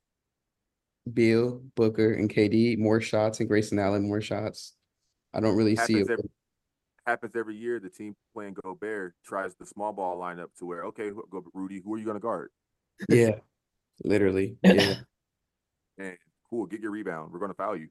Beal, Booker, and K D more shots, and Grayson Allen more shots. I don't really see Happens it. every happens every year. The team playing Gobert tries the small ball lineup to where okay, go Rudy, who are you gonna guard? Yeah, literally. Yeah. And cool, get your rebound. We're gonna foul you.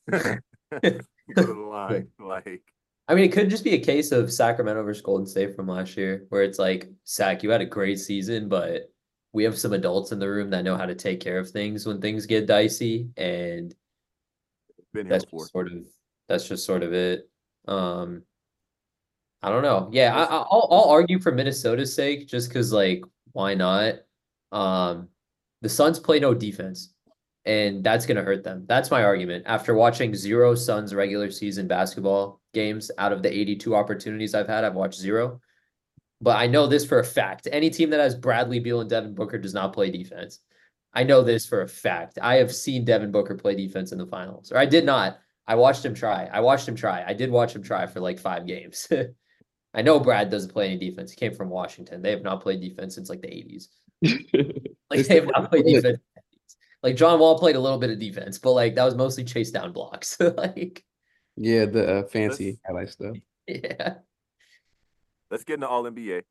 Go to the line, like. I mean, it could just be a case of Sacramento versus Golden State from last year, where it's like, Sac, you had a great season, but we have some adults in the room that know how to take care of things when things get dicey, and Been here that's before. just sort of that's just sort of it. Um, I don't know. Yeah, I, Let's- I- I'll I'll argue for Minnesota's sake, just because like, why not? Um, the Suns play no defense, and that's gonna hurt them. That's my argument. After watching zero Suns regular season basketball games out of the eighty-two opportunities I've had, I've watched zero. But I know this for a fact. Any team that has Bradley Beal and Devin Booker does not play defense. I know this for a fact. I have seen Devin Booker play defense in the finals. Or I did not. I watched him try. I watched him try. I did watch him try for like five games. I know Brad doesn't play any defense. He came from Washington. They have not played defense since like the eighties. Like they have not played defense. Like John Wall played a little bit of defense, but like that was mostly chase down blocks. Like, Yeah, the uh, fancy Let's- highlight stuff. yeah. Let's get into All N B A.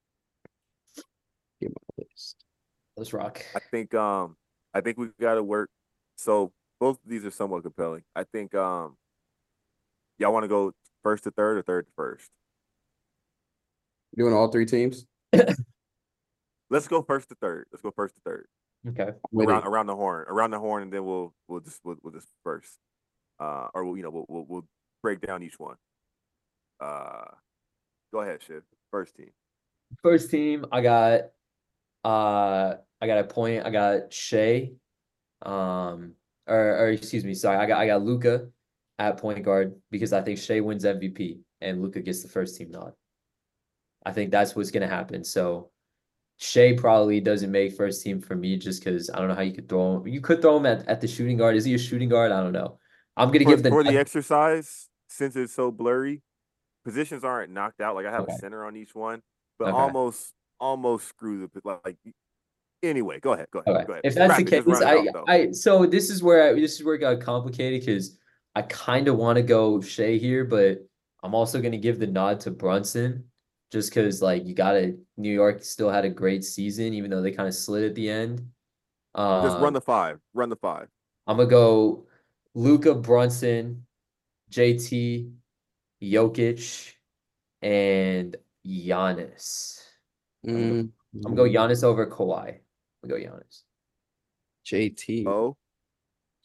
Get my list. Let's rock. I think um I think we got to work. So both of these are somewhat compelling. I think um y'all want to go first to third or third to first. Doing all three teams. Let's go first to third. Let's go first to third. Okay. With Around it. around the horn, around the horn, and then we'll we'll just we'll, we'll just first, uh, or we'll, you know we'll, we'll we'll break down each one. Uh, go ahead, Shiv. First team. First team, I got uh I got a point. I got Shea. Um or or excuse me, sorry. I got I got Luca at point guard because I think Shea wins M V P and Luca gets the first team nod. I think that's what's gonna happen. So Shea probably doesn't make first team for me just because I don't know how you could throw him. You could throw him at, at the shooting guard. Is he a shooting guard? I don't know. I'm gonna For, give the for the nod- exercise, since it's so blurry, positions aren't knocked out. Like I have Okay. a center on each one, but Okay. almost almost screw the like. Anyway, go ahead. Go ahead. Okay. Go ahead. If that's Wrap the it, just case, round it I out, though. I so this is where I, this is where it got complicated because I kind of want to go Shea here, but I'm also gonna give the nod to Brunson just because like you gotta New York still had a great season even though they kind of slid at the end. Just run Um, the five. Run the five. I'm gonna go Luka, Brunson, J T, Jokic, and Giannis. Mm, I'm gonna go Giannis over Kawhi. I'm gonna go Giannis. J T. Oh,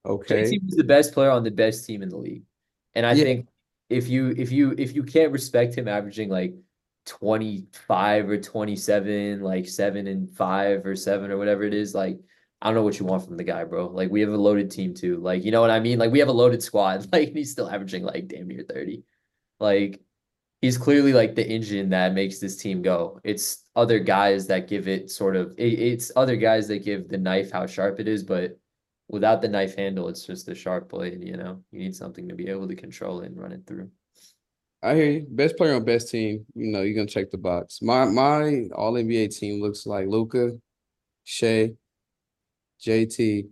Okay. J T was the best player on the best team in the league. And I Yeah. think if you if you if you can't respect him averaging like twenty-five or twenty-seven, like seven and five or seven or whatever it is, like I don't know what you want from the guy, bro. Like we have a loaded team too. Like, you know what I mean? Like we have a loaded squad. Like he's still averaging like damn near thirty. Like he's clearly like the engine that makes this team go. It's other guys that give it sort of it, it's other guys that give the knife how sharp it is, but without the knife handle, it's just a sharp blade, you know. You need something to be able to control it and run it through. I hear you. Best player on best team. You know, you're gonna check the box. My my all N B A team looks like Luka, Shea, J T.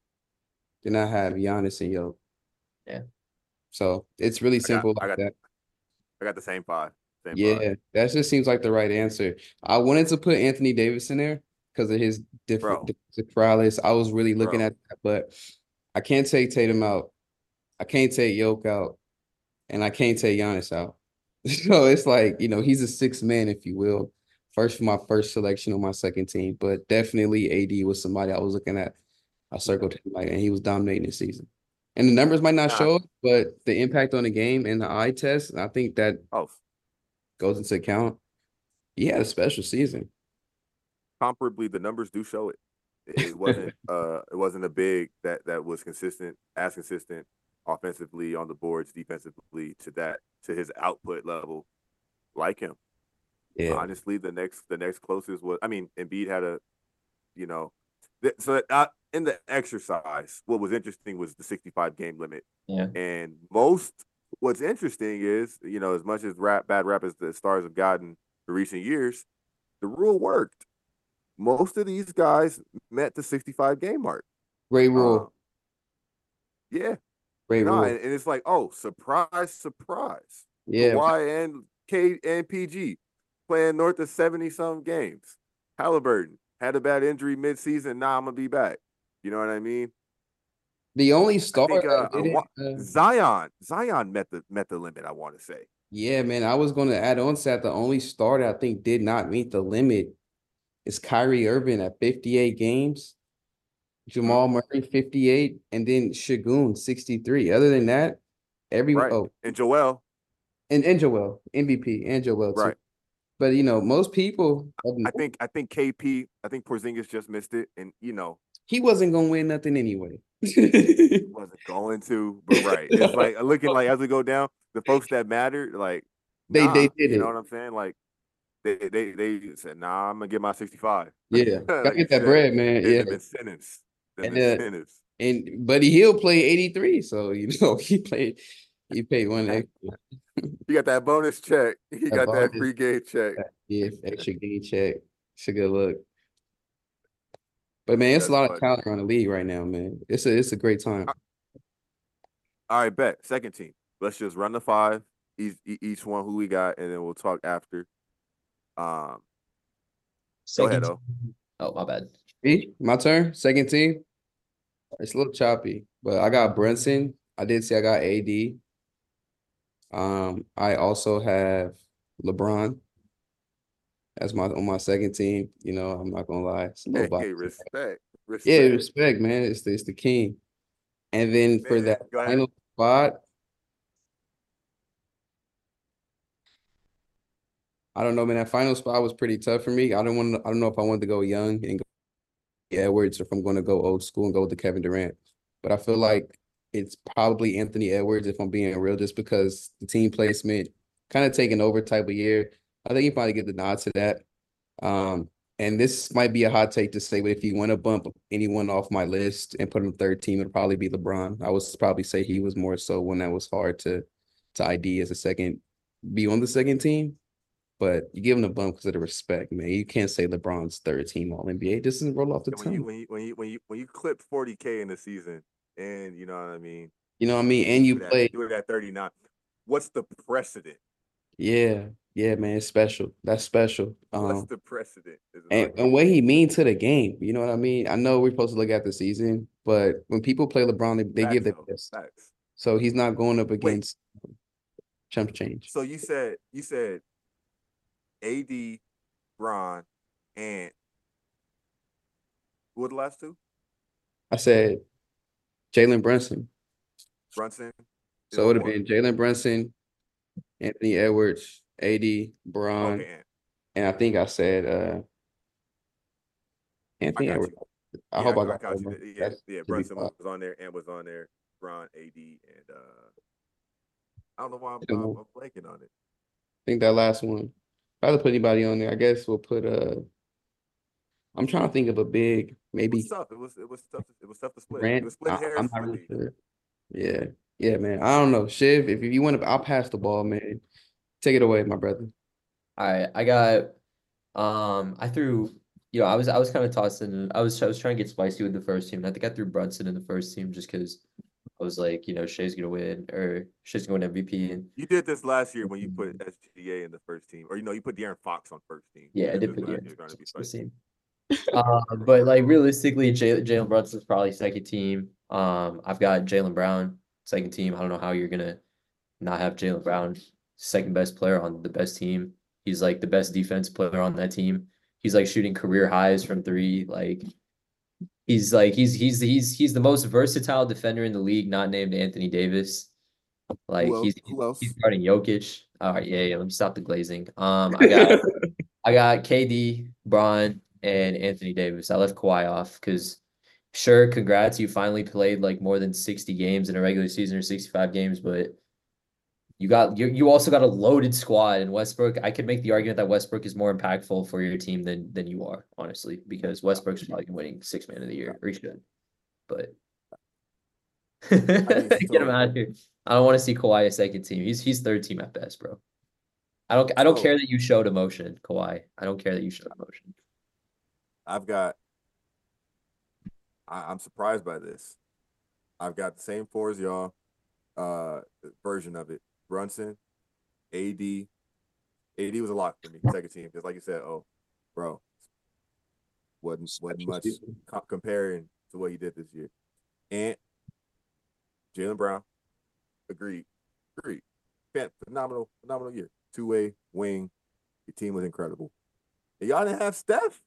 Then I have Giannis and Yo. Yeah. So it's really I got simple I like got that. I got the same five. Same five. Yeah, that just seems like the right answer. I wanted to put Anthony Davis in there because of his different Bro, defensive prowess. I was really looking bro. at that, but I can't take Tatum out. I can't take Yoke out, and I can't take Giannis out. So it's like, you know, he's a sixth man, if you will. First for my first selection on my second team, but definitely A D was somebody I was looking at. I circled him like, and he was dominating this season. And the numbers might not Nah. show it, but the impact on the game and the eye test, I think that Oh, goes into account. He had a special season. comparably, the numbers do show it. It wasn't uh it wasn't a big that that was consistent, as consistent offensively on the boards, defensively to that to his output level like him. Yeah. Honestly, the next the next closest was I mean, Embiid had a you know th- so uh, in the exercise, what was interesting was the sixty-five game limit. Yeah. And most what's interesting is, you know, as much as rap bad rap as the stars have gotten in recent years, the rule worked. Most of these guys met the sixty-five game mark. Great Uh, rule. yeah, Great no, rule. and, and it's like, oh, surprise, surprise. Yeah. Kawhi and K and P G playing north of seventy some games. Halliburton had a bad injury midseason. Nah, I'm gonna be back. You know what I mean? The only I star think uh, that I did it. wa- Uh, Zion Zion met the met the limit. I want to say. yeah, man. I was going to add on to that. The only star that I think did not meet the limit is Kyrie Irving at fifty-eight games. Mhm. Jamal Murray, fifty-eight, and then Shagun, sixty-three. Other than that, everyone, Right, oh, and Joel. and, and Joel, M V P, and Joel too. Right. But, you know, most people, I think I think K P. I think Porzingis just missed it, and you know he wasn't going to win nothing anyway. wasn't going to. But right, it's like looking like as we go down, the folks that matter, like They they nah, did you know it. what I'm saying? Like they they they said, nah, I'm gonna get my sixty-five. Yeah. Gotta Like you get that said, bread, man. and Yeah. them incentives, them And uh incentives. and Buddy Hill played eighty-three. So you know he played he paid one extra. You got that bonus check. You That got that bonus, free game check. yeah, extra game check. It's a good look. But man, it's a That's lot of funny. talent around the league right now, man. It's a it's a great time. All right, bet. Second team. Let's just run the five, each, each one who we got, and then we'll talk after. Um, Go ahead, Second. though. Oh, my bad. Me, my turn. Second team. It's a little choppy, but I got Brunson. I did say I got A D. Um, I also have LeBron as my on my second team. You know, I'm not gonna lie, it's a little Hey, biased. respect, Yeah, respect, respect, man. It's the, it's the king. And then for man. that Go ahead. final spot, I don't know, man. That final spot was pretty tough for me. I don't want. I don't know if I wanted to go young and go Edwards, or if I'm going to go old school and go with the Kevin Durant. But I feel like it's probably Anthony Edwards if I'm being real, just because the team placement kind of taking over type of year. I think he probably get the nod to that. Um, and this might be a hot take to say, but if you want to bump anyone off my list and put him third team, it'd probably be LeBron. I would probably say he was more so when that was hard to to I D as a second, be on the second team. But you give him a bump because of the respect, man. You can't say LeBron's third team All N B A. This doesn't roll off the And when you tongue. when you when you when you when you clip forty K in the season, and you know what I mean, You know what I mean? And you you were at play, you were at thirty-nine. What's the precedent? yeah, yeah, man. It's special. That's special. What's Um, the precedent? Is my and, and what question. he mean to the game. You know what I mean? I know we're supposed to look at the season, but when people play LeBron, they, they give Facts their though. best. Facts. So he's not going up Wait. against chump change. So you said you said A D, Bron, and who were the last two? I said Jalen Brunson. Brunson. So it would have been Jalen Brunson, Anthony Edwards, A D, Bron, okay, and, and I think I said uh I Anthony got Edwards. you. I Yeah, hope I I, I got got that you. one. Yeah, That's yeah. to be Brunson five. was on there and was on there. Bron, A D, and uh, I don't know why I'm, I I'm, I'm blanking on it. think that last one. If I had to put anybody on there, I guess we'll put uh I'm trying to think of a big It was maybe tough. It was it was tough. It was tough to split. It Grant. was split I, I'm hairs not for really me. sure. Yeah. Yeah, man. I don't know. Shiv, if you want to, I'll pass the ball, man. Take it away, my brother. All right, I got um I threw you know, I was I was kind of tossing I was I was trying to get spicy with the first team. And I think I threw Brunson in the first team just because I was like, you know, Shea's gonna win or Shea's gonna win M V P and You did this last year when you put S G A in the first team, or you know, you put De'Aaron Fox on first team. You yeah, I did did this put you last in year trying to be first spicy. team. Uh, but like realistically, Jay, Jalen Brunson's probably second team. Um, I've got Jalen Brown second team. I don't know how you're gonna not have Jalen Brown second best player on the best team. He's like the best defense player on that team. He's like shooting career highs from three. Like he's like he's he's he's he's the most versatile defender in the league, not named Anthony Davis. Like Who else? he's Who else? he's guarding Jokic. All right, yeah, yeah. Let me stop the glazing. Um, I got I got K D, Bron, and Anthony Davis. I left Kawhi off because, sure, congrats, you finally played like more than sixty games in a regular season or sixty-five games, but you got you you also got a loaded squad in Westbrook. I could make the argument that Westbrook is more impactful for your team than than you are, honestly, because Westbrook's probably winning six man of the year, or he should. But I mean, get him so out of here. I don't want to see Kawhi a second team. He's he's third team at best, bro. I don't I don't so care that you showed emotion, Kawhi. I don't care that you showed emotion. I've got. I, I'm surprised by this. I've got the same four as y'all. Uh, version of it. Brunson, A D. A D was a lot for me. Second team, because like you said, oh, bro, wasn't wasn't much co- comparing to what he did this year. And Jalen Brown, agreed, agreed. Phenomenal, phenomenal year. Two way wing. Your team was incredible. And y'all didn't have Steph.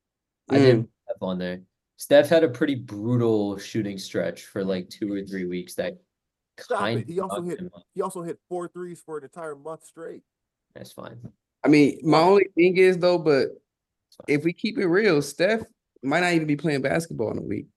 I didn't Mm. put Steph on there. Steph had a pretty brutal shooting stretch for like two or three weeks that Stop kind it. He also of hit. him up. He also hit four threes for an entire month straight. That's fine. I mean, my Four. only thing is though, but That's fine. if we keep it real, Steph might not even be playing basketball in a week.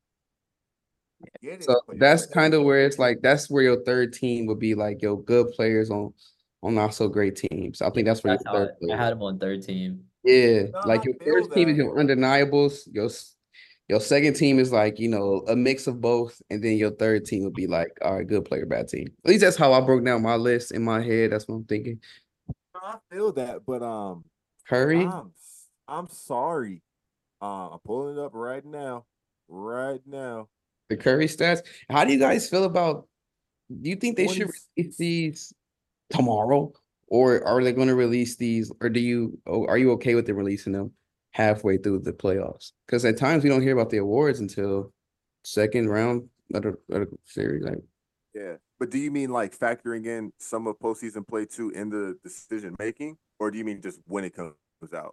Yeah, they So didn't play that's that. kind of where it's like that's where your third team would be like your good players on on not so great teams. I think that's where That's your how third I, I player. had him on third team. Yeah, No, like I your feel first team is that. your undeniables. Your s- your second team is like, you know, a mix of both, and then your third team would be like, all right, good player, bad team. At least that's how I broke down my list in my head. That's what I'm thinking. No, I feel that, but um, Curry, I'm I'm sorry. Uh, I'm pulling it up right now, right now. the Curry stats. How do you guys feel about? Do you think they twenty. should release these tomorrow, or are they going to release these, or do you? Oh, are you okay with them releasing them halfway through the playoffs? Because at times we don't hear about the awards until second round of the, of the series. Like, Yeah, but do you mean like factoring in some of postseason play too in the decision making, or do you mean just when it comes out?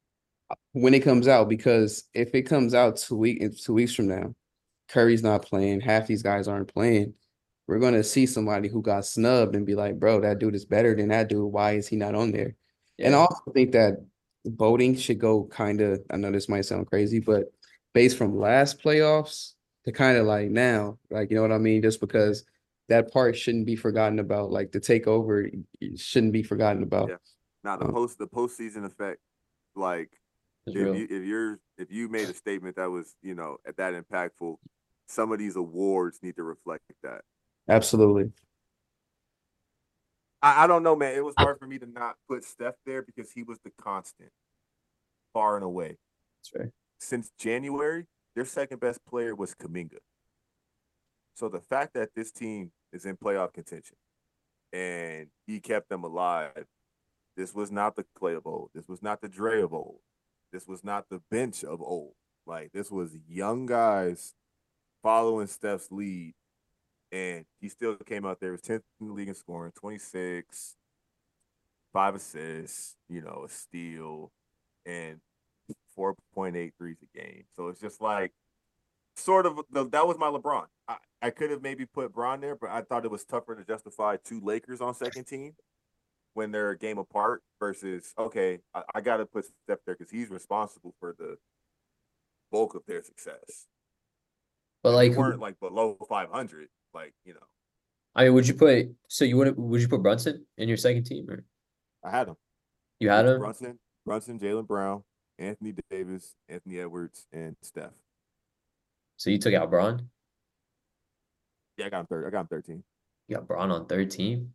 when it comes out, because if it comes out two week two weeks from now, Curry's not playing, half these guys aren't playing. We're gonna see somebody who got snubbed and be like, bro, that dude is better than that dude. Why is he not on there? And I Yeah. also think that voting should go kind of, I know this might sound crazy, but based from last playoffs to kind of like now, like, you know what I mean? Just because that part shouldn't be forgotten about. Like the takeover shouldn't be forgotten about. Yeah. Now the Um, post the postseason effect, like It's if real. you if you're if you made a statement that was you know that impactful, some of these awards need to reflect that. absolutely. I, I don't know, man. It was hard for me to not put Steph there because he was the constant, far and away. That's right. Since January, their second best player was Kaminga. So the fact that this team is in playoff contention and he kept them alive, this was not the Clay of old. This was not the Dre of old. This was not the bench of old. Like this was young guys following Steph's lead, and he still came out there was tenth in the league in scoring, twenty-six, five assists, you know, a steal, and four point eight threes a game. So it's just like sort of the, that was my LeBron. I, I could have maybe put Bron there, but I thought it was tougher to justify two Lakers on second team when they're a game apart versus okay, I, I got to put Steph there because he's responsible for the bulk of their success. But And like, they who, weren't like below five hundred, like you know. I mean, would you put? So you would would you put Brunson in your second team, or I had him. you had him? Brunson, Brunson, Jaylen Brown, Anthony Davis, Anthony Edwards, and Steph. So you took out Braun. Yeah, I got him third. I got him thirteen. You got Braun on third team.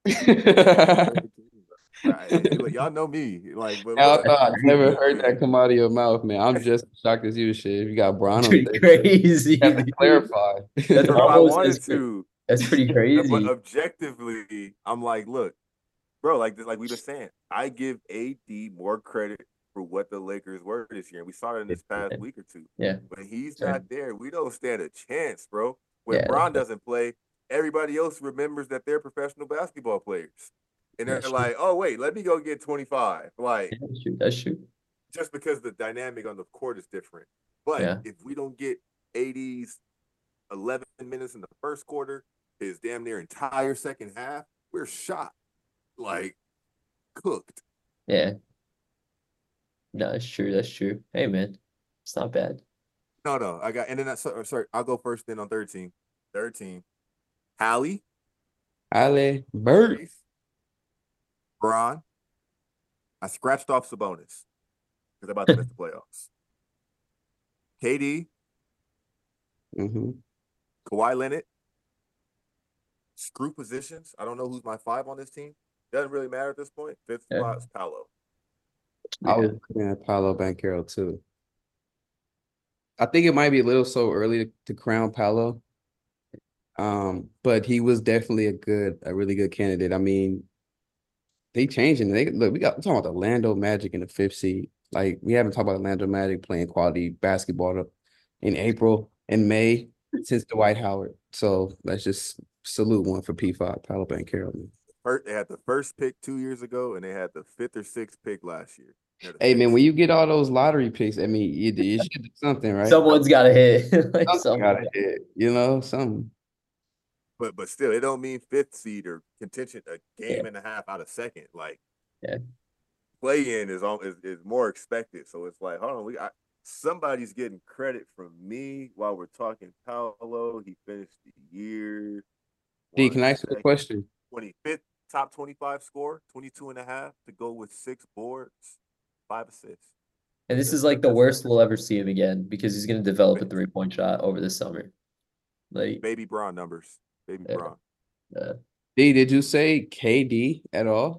Right. Y'all know me. Like, but I look, thought I never heard that come out of your mouth, man. I'm just as shocked as you. Shit, you got Bron on Pretty there. crazy. You have to dude. clarify. That's bro, I almost wanted as cra- to, That's pretty but crazy. objectively, I'm like, look, bro, like like we were saying, I give A D more credit for what the Lakers were this year. And we saw it in this past Yeah. week or two. Yeah. When he's Sure. not there, we don't stand a chance, bro. When Yeah, Bron that's- doesn't play, everybody else remembers that they're professional basketball players. And they're That's like, oh, wait, let me go get twenty-five. Like, Yeah, that's true. That's true. just because the dynamic on the court is different. But Yeah. if we don't get A D's eleven minutes in the first quarter, his damn near entire second half, we're shot. Like, cooked. Yeah. No, that's true. That's true. Hey, man, it's not bad. No, no, I got, and then I, sorry, I'll go first then on third team. Third team. Hallie. Ale Bird. Reese, Bron. I scratched off Sabonis because they're about to miss the playoffs. K D, Mm-hmm. Kawhi Leonard. Screw positions. I don't know who's my five on this team. Doesn't really matter at this point. Fifth Yeah. spot is Paolo. I was Yeah. looking at Paolo Banchero too. I think it might be a little so early to, to crown Paolo. Um, but he was definitely a good, a really good candidate. I mean, they changing. They look, we got we're talking about the Orlando Magic in the fifth seed. Like we haven't talked about Orlando Magic playing quality basketball in April and May since Dwight Howard. So let's just salute one for P five, Paolo Banchero. First, they had the first pick two years ago, and they had the fifth or sixth pick last year. Hey man, when you get all those lottery picks, I mean, you, you should do something, right? Someone's got to hit. Like Something someone gotta hit, you know, something. But but still, it don't mean fifth seed or contention a game Yeah. and a half out of second. Like, Yeah. play in is on is, is more expected. So it's like, hold on, we I, somebody's getting credit from me while we're talking Paolo. He finished the year. D, can I ask you a question? twenty-fifth top twenty-five score, twenty-two and a half to go with six boards, five assists. And this That's- is like the that's worst fair. we'll ever see him again because he's going to develop a three point shot over the summer. Like, Baby Bron numbers. Baby Yeah. Bron. uh, D, did you say K D at all?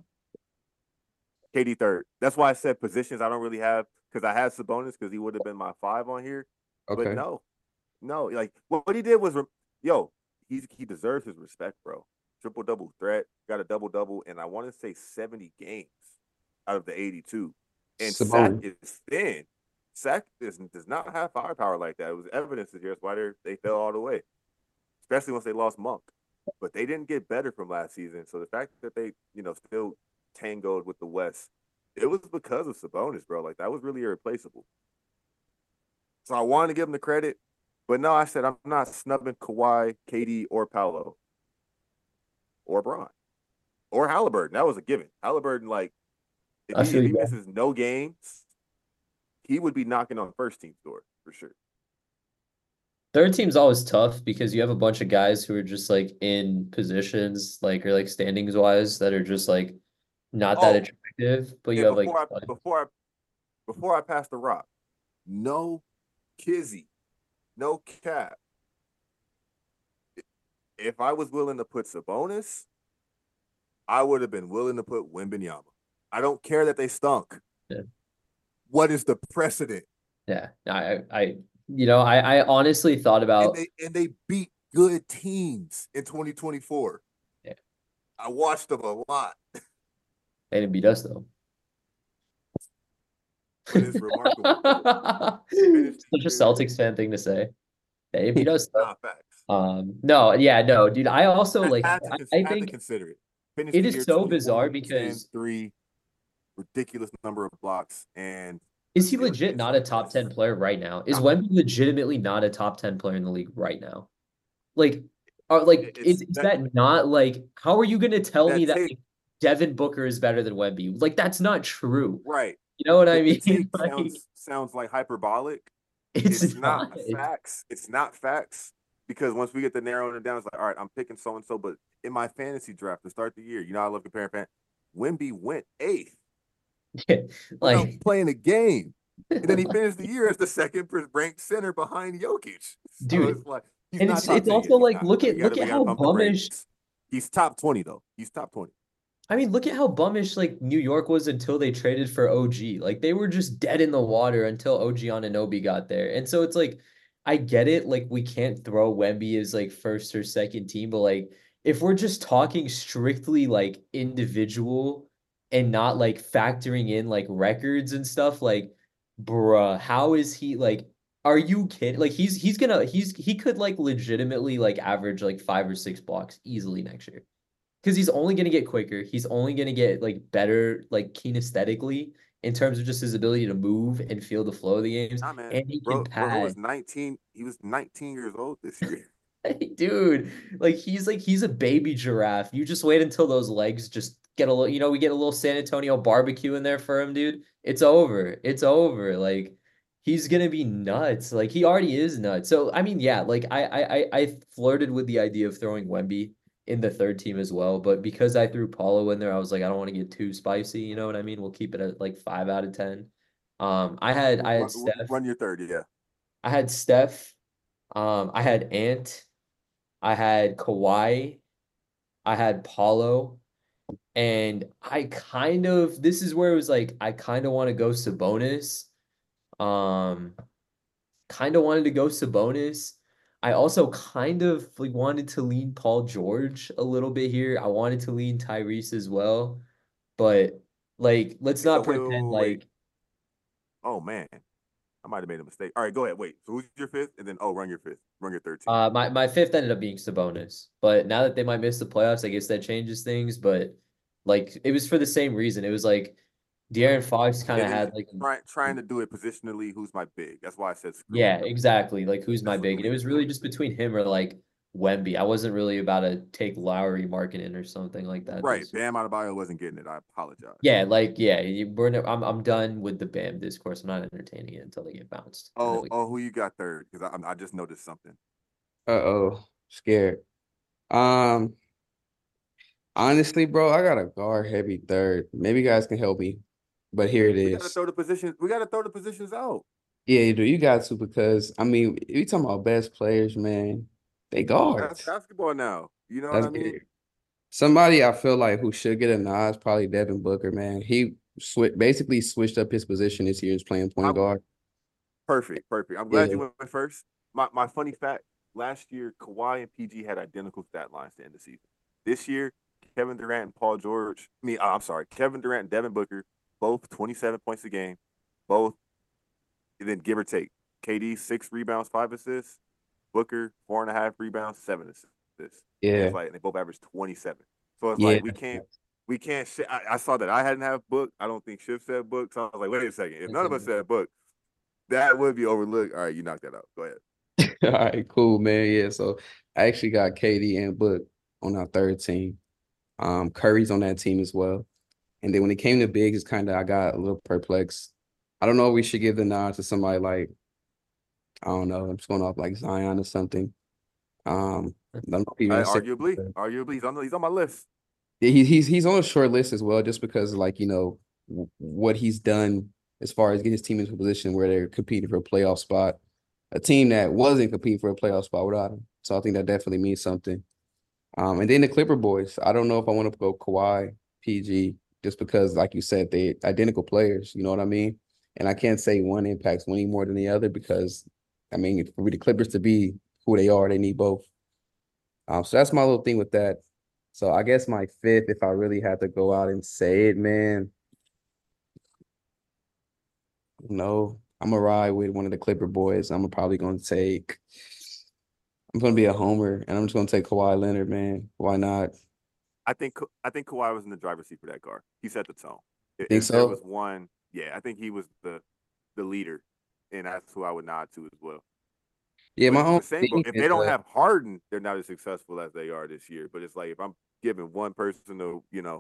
K D third. That's why I said positions I don't really have because I had Sabonis because he would have been my five on here. Okay. But no, no, like what, what he did was, re- yo, he's he deserves his respect, bro. Triple double threat, got a double double, and I want to say seventy games out of the eighty-two. And Sabonis. Sack is thin. Sack is, does not have firepower like that. It was evidence this year. That's why they they fell all the way, especially once they lost Monk. But they didn't get better from last season. So the fact that they, you know, still tangled with the West, it was because of Sabonis, bro. Like that was really irreplaceable. So I wanted to give him the credit, but no, I said I'm not snubbing Kawhi, K D, or Paolo, or Bron, or Halliburton. That was a given. Halliburton, like, if I he, feel if he you. misses no games, he would be knocking on first team's door for sure. third team's always tough because you have a bunch of guys who are just like in positions, like or like standings wise, that are just like not that Oh, attractive. But you And have like, before I like- before I before I pass the rock, no Kizzy, no cap. If I was willing to put Sabonis, I would have been willing to put Wembanyama. I don't care that they stunk. Yeah. What is the precedent? yeah, I, I, you know, I, I honestly thought And about, they and they beat good teams in twenty twenty-four. Yeah. I watched them a lot. they didn't beat us though. But it's remarkable. Such a Celtics fan thing to say. They didn't beat us though. Nah, facts. Um, no, yeah, no, dude. I also like, had to, I, cons- I had to think consider it. Finished it the is year so twenty-four, bizarre ten, because- three ridiculous number of blocks and Is he It would be legit a not a slight top miss. ten player right now? Is No. Wemby legitimately not a top ten player in the league right now? Like, are like It's is, is that that not like how are you gonna tell me that that take like, Devin Booker is better than Wemby? Like that's not true. right. You know what I The, the mean? take Like sounds sounds like hyperbolic. it's It's not not. facts. It's not facts because once we get to narrowing it down, it's like, all right, I'm picking so and so. But in my fantasy draft to start the year, you know, I love comparing fan. Wemby went eighth without Like, playing a game, and then he finished the year as the second ranked center behind Jokic. So dude, it's like he's and not it's top it's ten also yet. He's like not. look We at got to look we at got to how pump the bummish. brakes. He's top twenty though. He's top twenty. I mean, look at how bummish like New York was until they traded for O G. Like they were just dead in the water until O G Anunoby got there. And so it's like I get it, like we can't throw Wemby as like first or second team, but like if we're just talking strictly like individual and not like factoring in like records and stuff, like bruh, how is he like are you kidding? Like he's he's gonna he's he could like legitimately like average like five or six blocks easily next year because he's only going to get quicker. He's only going to get like better, like kinesthetically in terms of just his ability to move and feel the flow of the games. Nah, man, And he can bro, bro pass. was nineteen. He was nineteen years old this year. Dude, like he's like he's a baby giraffe. You just wait until those legs just get a little, you know, we get a little San Antonio barbecue in there for him, dude. It's over. It's over. Like he's gonna be nuts. Like he already is nuts. So I mean, yeah, like I I I I flirted with the idea of throwing Wemby in the third team as well, but because I threw Paulo in there, I was like, I don't want to get too spicy, you know what I mean? We'll keep it at like five out of ten. Um, I had I had run, Steph. run your thirty, yeah. I had Steph. Um, I had Ant. I had Kawhi, I had Paulo, and I kind of this is where it was like I kind of want to go Sabonis. Um, kind of wanted to go Sabonis. I also kind of like wanted to lean Paul George a little bit here. I wanted to lean Tyrese as well, but like let's So not wait, wait, pretend wait, wait. like Oh man, I might have made a mistake. All right, go ahead. Wait. So who's your fifth? And then oh, run your fifth. Run your thirteen. uh my my fifth ended up being Sabonis. But now that they might miss the playoffs, I guess that changes things, but like it was for the same reason. It was like De'Aaron Fox kind of And then had like trying trying to do it positionally. Who's my big? That's why I said screw it. yeah, exactly. Like who's my That's what big? threw And it me was into really it. just between him or like Wemby. I wasn't really about to take Lowry Markkinen or something like that Right. this year. Bam Adebayo wasn't getting it. I apologize. Yeah, like yeah, you- we're no, I'm I'm done with the Bam discourse. I'm not entertaining it until they get bounced. And then Oh, we oh, who you got third? Because I, I just noticed something. Uh-oh, scared. Um, honestly, bro, I got a guard heavy third. Maybe you guys can help me, but here it We got to is. throw the positions. We got to throw the positions out. Yeah, you do. You got to because I mean, we talking about best players, man. They That's guards. basketball now. You know what That's I mean? big. Somebody I feel like who should get a nod is probably Devin Booker, man. He swi basically switched up his position this year. He's playing point I'm guard. perfect. Perfect. I'm glad Yeah, you went first. My my funny fact: last year, Kawhi and P G had identical stat lines to end the season. This year, Kevin Durant and Paul George. I mean, uh, I'm sorry, Kevin Durant and Devin Booker, both twenty-seven points a game, both. And then give or take, K D six rebounds, five assists. Booker four and a half rebounds, seven assists. And yeah, it's like and they both average twenty-seven. So it's yeah. like we can't we can't. Sh- I, I saw that I hadn't have book. I don't think Shiv said book. So I was like, wait a second. If none of us said book, that would be overlooked. All right, you knocked that out. Go ahead. All right, cool, man. Yeah, so I actually got K D and Book on our third team. Um, Curry's on that team as well. And then when it came to bigs, it's kind of I got a little perplexed. I don't know if we should give the nod to somebody like I don't know. I'm just going off like Zion or something. Um, I don't know if he All even right, said arguably, arguably, he's on the, he's on my list. yeah, he, he's he's on a short list as well, just because like you know w- what he's done as far as getting his team into a position where they're competing for a playoff spot, a team that wasn't competing for a playoff spot without him. So I think that definitely means something. Um, and then the Clipper boys. I don't know if I want to go Kawhi, P G, just because, like you said, they identical players. You know what I mean? And I can't say one impacts one any more than the other because, I mean, for the Clippers to be who they are, they need both. Um, so that's my little thing with that. So I guess my fifth, if I really had to go out and say it, man, no, I'm gonna ride with one of the Clipper boys. I'm probably gonna take. I'm gonna be a homer, and I'm just gonna take Kawhi Leonard, man. Why not? I think I think Kawhi was in the driver's seat for that guard. He set the tone. Think If there so? was one, yeah, I think he was the the leader, and that's who I would nod to as well. Yeah, my But own the same boat, thing if is they don't uh, have Harden, they're not as successful as they are this year. But it's like if I'm giving one person the, you know,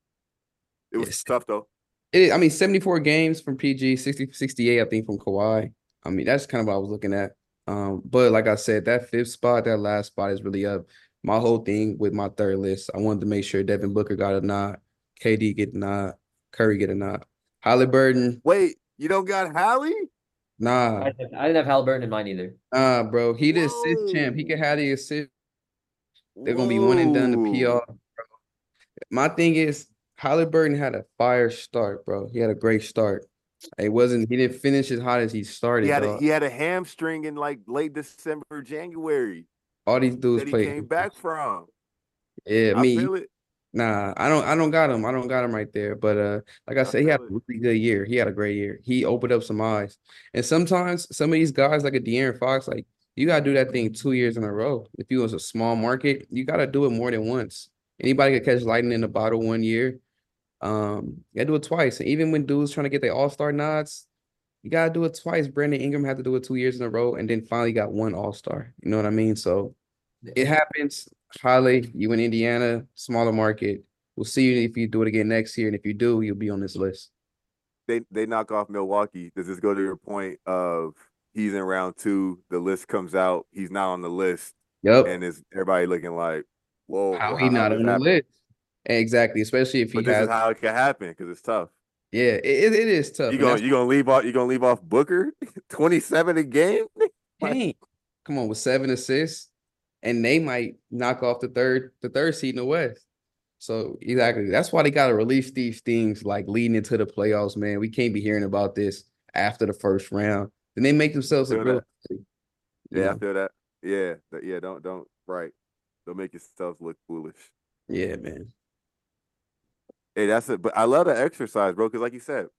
it was yes. tough though. It, I mean, seventy-four games from P G, sixty, sixty-eight, I think, from Kawhi. I mean, that's kind of what I was looking at. Um, but like I said, that fifth spot, that last spot is really up. My whole thing with my third list, I wanted to make sure Devin Booker got a nod, K D get a nod, Curry get a nod. Halliburton, Wait, you don't got Hallie? nah, I didn't, I didn't have Halliburton in mind either. nah, bro. He the assist champ. He Whoa. could have the assist. They're gonna be one and done to P R. Whoa. My thing is, Halliburton had a fire start, bro. He had a great start. It wasn't. He didn't finish as hot as he He started, had a dog. he had a hamstring in like late December, January All these dudes that he play. came back from. Yeah, I me. feel it. Nah, I don't. I don't got him. I don't got him right there. But uh, like I I said, he had feel a it. really good year. He had a great year. He opened up some eyes. And sometimes some of these guys, like a De'Aaron Fox, like you gotta do that thing two years in a row. If you was a small market, you gotta do it more than once. Anybody could catch lightning in the bottle one year. Um, you gotta do it twice. And even when dudes trying to get their all-star nods, you gotta do it twice. Brandon Ingram had to do it two years in a row, and then finally got one all-star. You know what I mean? So it happens. Holly, you in Indiana, smaller market. We'll see you if you do it again next year. And if you do, you'll be on this list. They they knock off Milwaukee. Does this go to your point of he's in round two? The list comes out. He's not on the list, Yep. and is everybody looking like, "Whoa, How bro, he how, how not this on the happen?" list? Exactly. Especially if he But this is has, how it can happen because it's tough. yeah, it, it it is tough. You And going that's you gonna leave off you gonna leave off Booker twenty seven a game? Like, pain. Come on, with seven assists, and they might knock off the third, the third seed in the West. So exactly. That's why they gotta release these things like leading into the playoffs, man. We can't be hearing about this after the first round. Then they make themselves look feel real, that. you Yeah, I know. feel that. Yeah, that, yeah. Don't don't right. Don't make yourselves look foolish. Yeah, man. Hey, that's it. But I love the exercise, bro. Because like you said,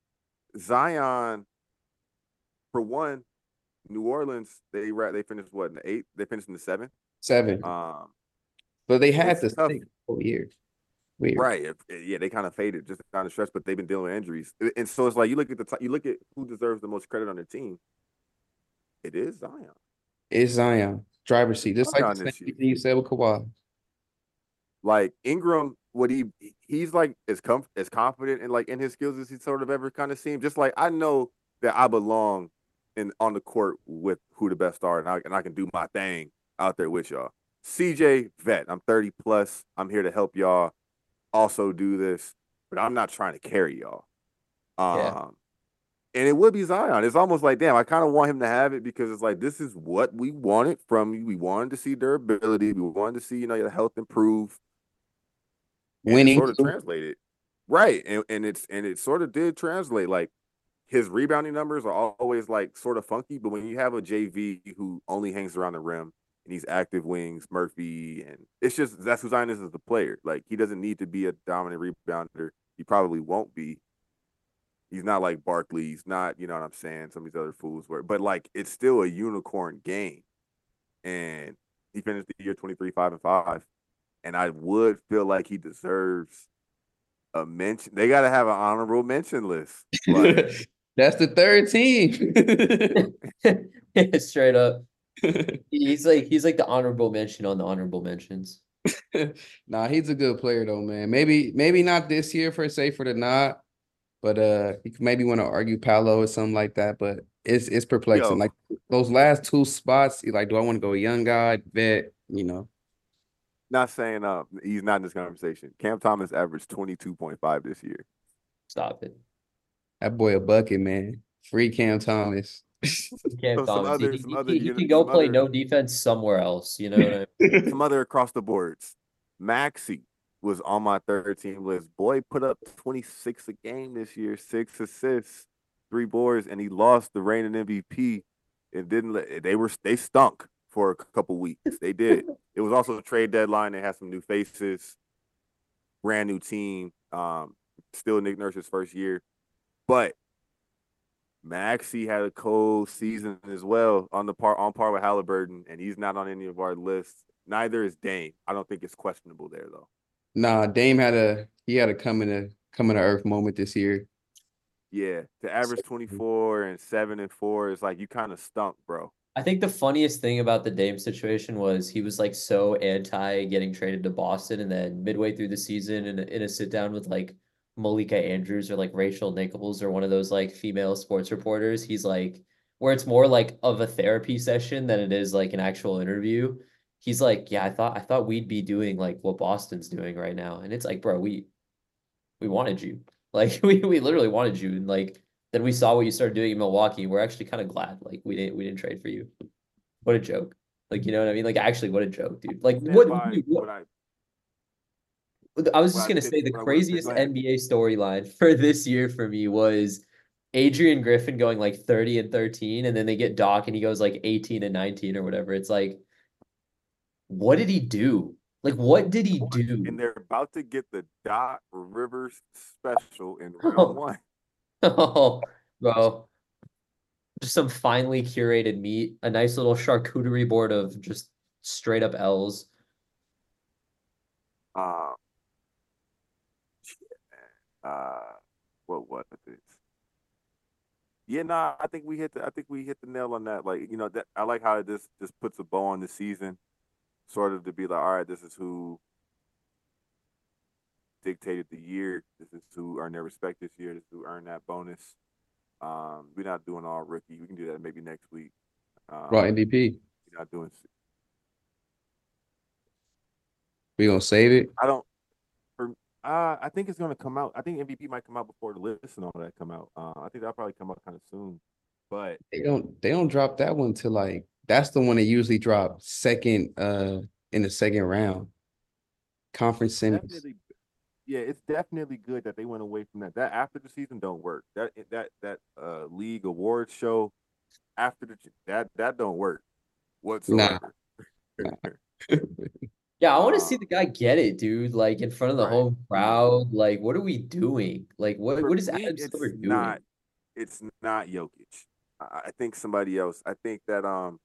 Zion, for one, New Orleans, they ra- they finished what in the eighth? They finished in the seventh. Seven. Um, But they had it's the tough, six whole year. Weird. right? If- Yeah, they kind of faded, just kind of stressed, but they've been dealing with injuries, and so it's like you look at the t- you look at who deserves the most credit on their team. It is Zion. It's Zion. Driver's seat. Just like the Zion same this year. thing you said with Kawhi. Like Ingram, what he he's like as com- as confident and like in his skills as he sort of ever kind of seemed. Just like I know that I belong in on the court with who the best are, and I and I can do my thing out there with y'all. C J vet, I'm thirty plus. I'm here to help y'all also do this, but I'm not trying to carry y'all. Yeah. Um, and it would be Zion. It's almost like, damn, I kind of want him to have it because it's like this is what we wanted from you. We wanted to see durability. We wanted to see, you know, your health improve. And it Winning. sort of translated. Right. And and it's and it sort of did translate. Like his rebounding numbers are always like sort of funky, but when you have a J V who only hangs around the rim and he's active wings, Murphy, and it's just that's who Zion is as a player. Like he doesn't need to be a dominant rebounder. He probably won't be. He's not like Barkley. He's not, you know what I'm saying? Some of these other fools were, but like it's still a unicorn game. And he finished the year twenty-three, five, and five. And I would feel like he deserves a mention. They got to have an honorable mention list. Like, That's the third team. Straight up. He's like he's like the honorable mention on the honorable mentions. Nah, he's a good player though, man. Maybe maybe not this year for say for the nod, but uh, you could maybe want to argue Paolo or something like that. But it's it's perplexing. yo, Like those last two spots, you're like, do I want to go young guy, vet? You know, not saying uh, he's not in this conversation. Cam Thomas averaged twenty-two point five this year. Stop it. that boy a bucket, man. Free Cam Thomas. Cam So some Thomas. He, other, he, some he other, can, he you know, can go some play other, no defense somewhere else. You know what I mean? some other across the boards. Maxey was on my third team list. Boy put up twenty-six a game this year, six assists, three boards, and he lost the reigning M V P and didn't let they were they stunk for a couple weeks. They did. It was also a trade deadline. They had some new faces, brand new team. Um, still Nick Nurse's first year, but Maxey had a cold season as well on the par on par with Halliburton, and he's not on any of our lists. Neither is Dame. I don't think it's questionable there though. Nah, Dame had a he had a coming to coming to earth moment this year. Yeah, to average twenty-four and seven and four is like you kind of stunk, bro. I think the funniest thing about the Dame situation was he was like so anti getting traded to Boston, and then midway through the season, in a, in a sit down with like Malika Andrews or like Rachel Nichols or one of those like female sports reporters, he's like, where it's more like of a therapy session than it is like an actual interview. He's like, yeah, I thought I thought we'd be doing like what Boston's doing right now, and it's like, bro, we we wanted you, like we we literally wanted you, and like then we saw what you started doing in Milwaukee. We're actually kind of glad like we didn't we didn't trade for you. What a joke. Like, you know what I mean? Like, actually, what a joke, dude. Like, Stand what, by dude, what what I I was what just I gonna pitched, say the what I would have said. craziest Go ahead. N B A storyline for this year for me was Adrian Griffin going like thirty and thirteen, and then they get Doc and he goes like eighteen and nineteen or whatever. It's like, what did he do? Like, what did he And do? they're about to get the Doc Rivers special in round one. Oh, bro. Just some finely curated meat, a nice little charcuterie board of just straight up L's. Uh, uh, what was this? Yeah, nah, I think we hit the I think we hit the nail on that. Like, you know, that I like how this just puts a bow on the season, sort of to be like, all right, this is who dictated the year. This is who earned their respect this year. This is who earned that bonus. Um, we're not doing all rookie. We can do that maybe next week. Bro, Um, M V P. we're not doing. We gonna save it. I don't. For uh, I think it's gonna come out. I think M V P might come out before the list and all that come out. Uh, I think that'll probably come out kind of soon. But They don't they don't drop that one till like that's the one they usually drop second uh in the second round. Conference semis. definitely, yeah, it's definitely good that they went away from that. That after the season don't work. That that that uh league awards show after the that that don't work Nah, whatsoever. nah. Yeah, I want to see um, the guy get it, dude. Like in front of the right. home crowd. Like, what are we doing? Like, what For what is me, Adam Silver it's not. doing? It's not Jokic. I, I think somebody else. I think that um,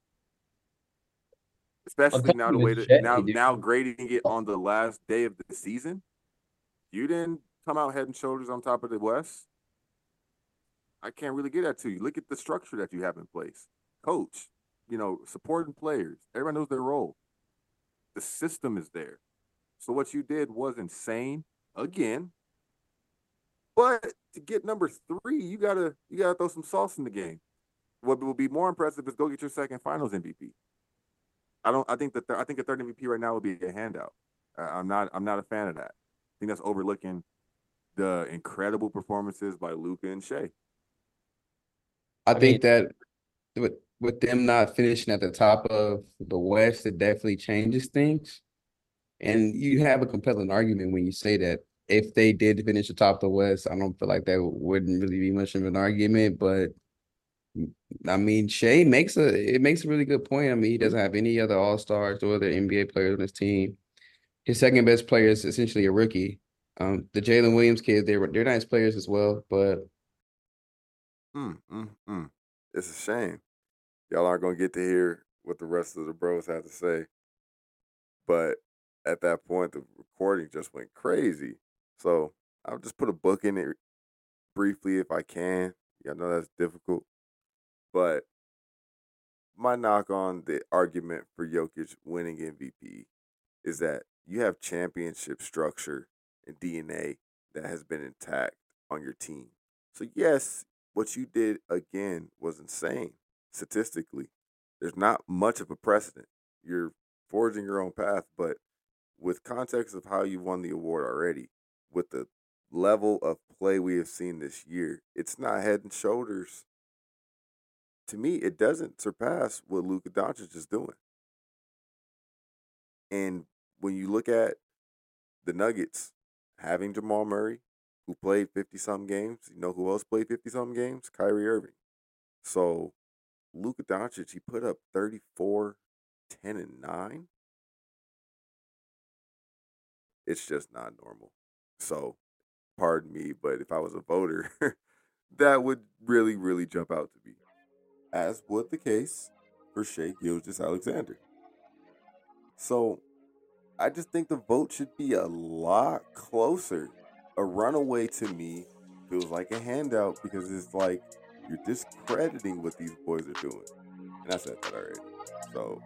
I'm especially now talking the way with that Shay, now dude. now grading it on the last day of the season, you didn't come out head and shoulders on top of the West. I can't really get that to you. Look at the structure that you have in place. Coach, you know, supporting players. Everyone knows their role. The system is there. So what you did was insane again. But to get number three, you gotta you gotta throw some sauce in the game. What will be more impressive is go get your second Finals M V P. I don't. I think that I think a third M V P right now would be a handout. Uh, I'm not. I'm not a fan of that. I think that's overlooking the incredible performances by Luka and Shea. I I mean, think that with with them not finishing at the top of the West, it definitely changes things. And you have a compelling argument when you say that if they did finish atop the West, I don't feel like that wouldn't really be much of an argument. But I mean, Shea makes a it makes a really good point. I mean, he doesn't have any other All Stars or other N B A players on his team. His second best player is essentially a rookie. Um, the Jalen Williams kids, they're they're nice players as well, but Mm, mm, mm. It's a shame. Y'all aren't gonna get to hear what the rest of the bros have to say. But at that point, the recording just went crazy. So I'll just put a book in it briefly if I can. I know that's difficult. But my knock on the argument for Jokic winning M V P is that you have championship structure and D N A that has been intact on your team. So, yes, what you did again was insane statistically. There's not much of a precedent. You're forging your own path, but with context of how you won the award already, with the level of play we have seen this year, it's not head and shoulders. To me, it doesn't surpass what Luka Doncic is doing. And when you look at the Nuggets having Jamal Murray, who played fifty something games, you know who else played fifty something games? Kyrie Irving. So Luka Doncic, he put up thirty-four, ten, and nine. It's just not normal. So, pardon me, but if I was a voter, that would really, really jump out to me. As would the case for Shea Gilgeous Alexander. So, I just think the vote should be a lot closer. A runaway to me feels like a handout because it's like you're discrediting what these boys are doing. And I said that already. So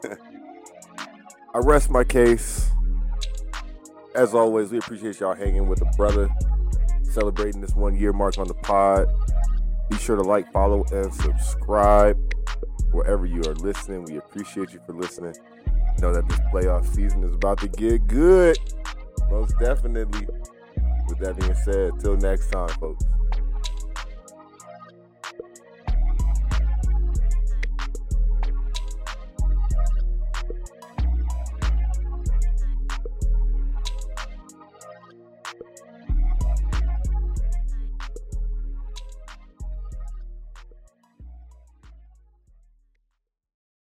I rest my case. As always, we appreciate y'all hanging with the brother, celebrating this one year mark on the pod. Be sure to like, follow, and subscribe wherever you are listening. We appreciate you for listening. Know that this playoff season is about to get good. Most definitely. With that being said, till next time, folks.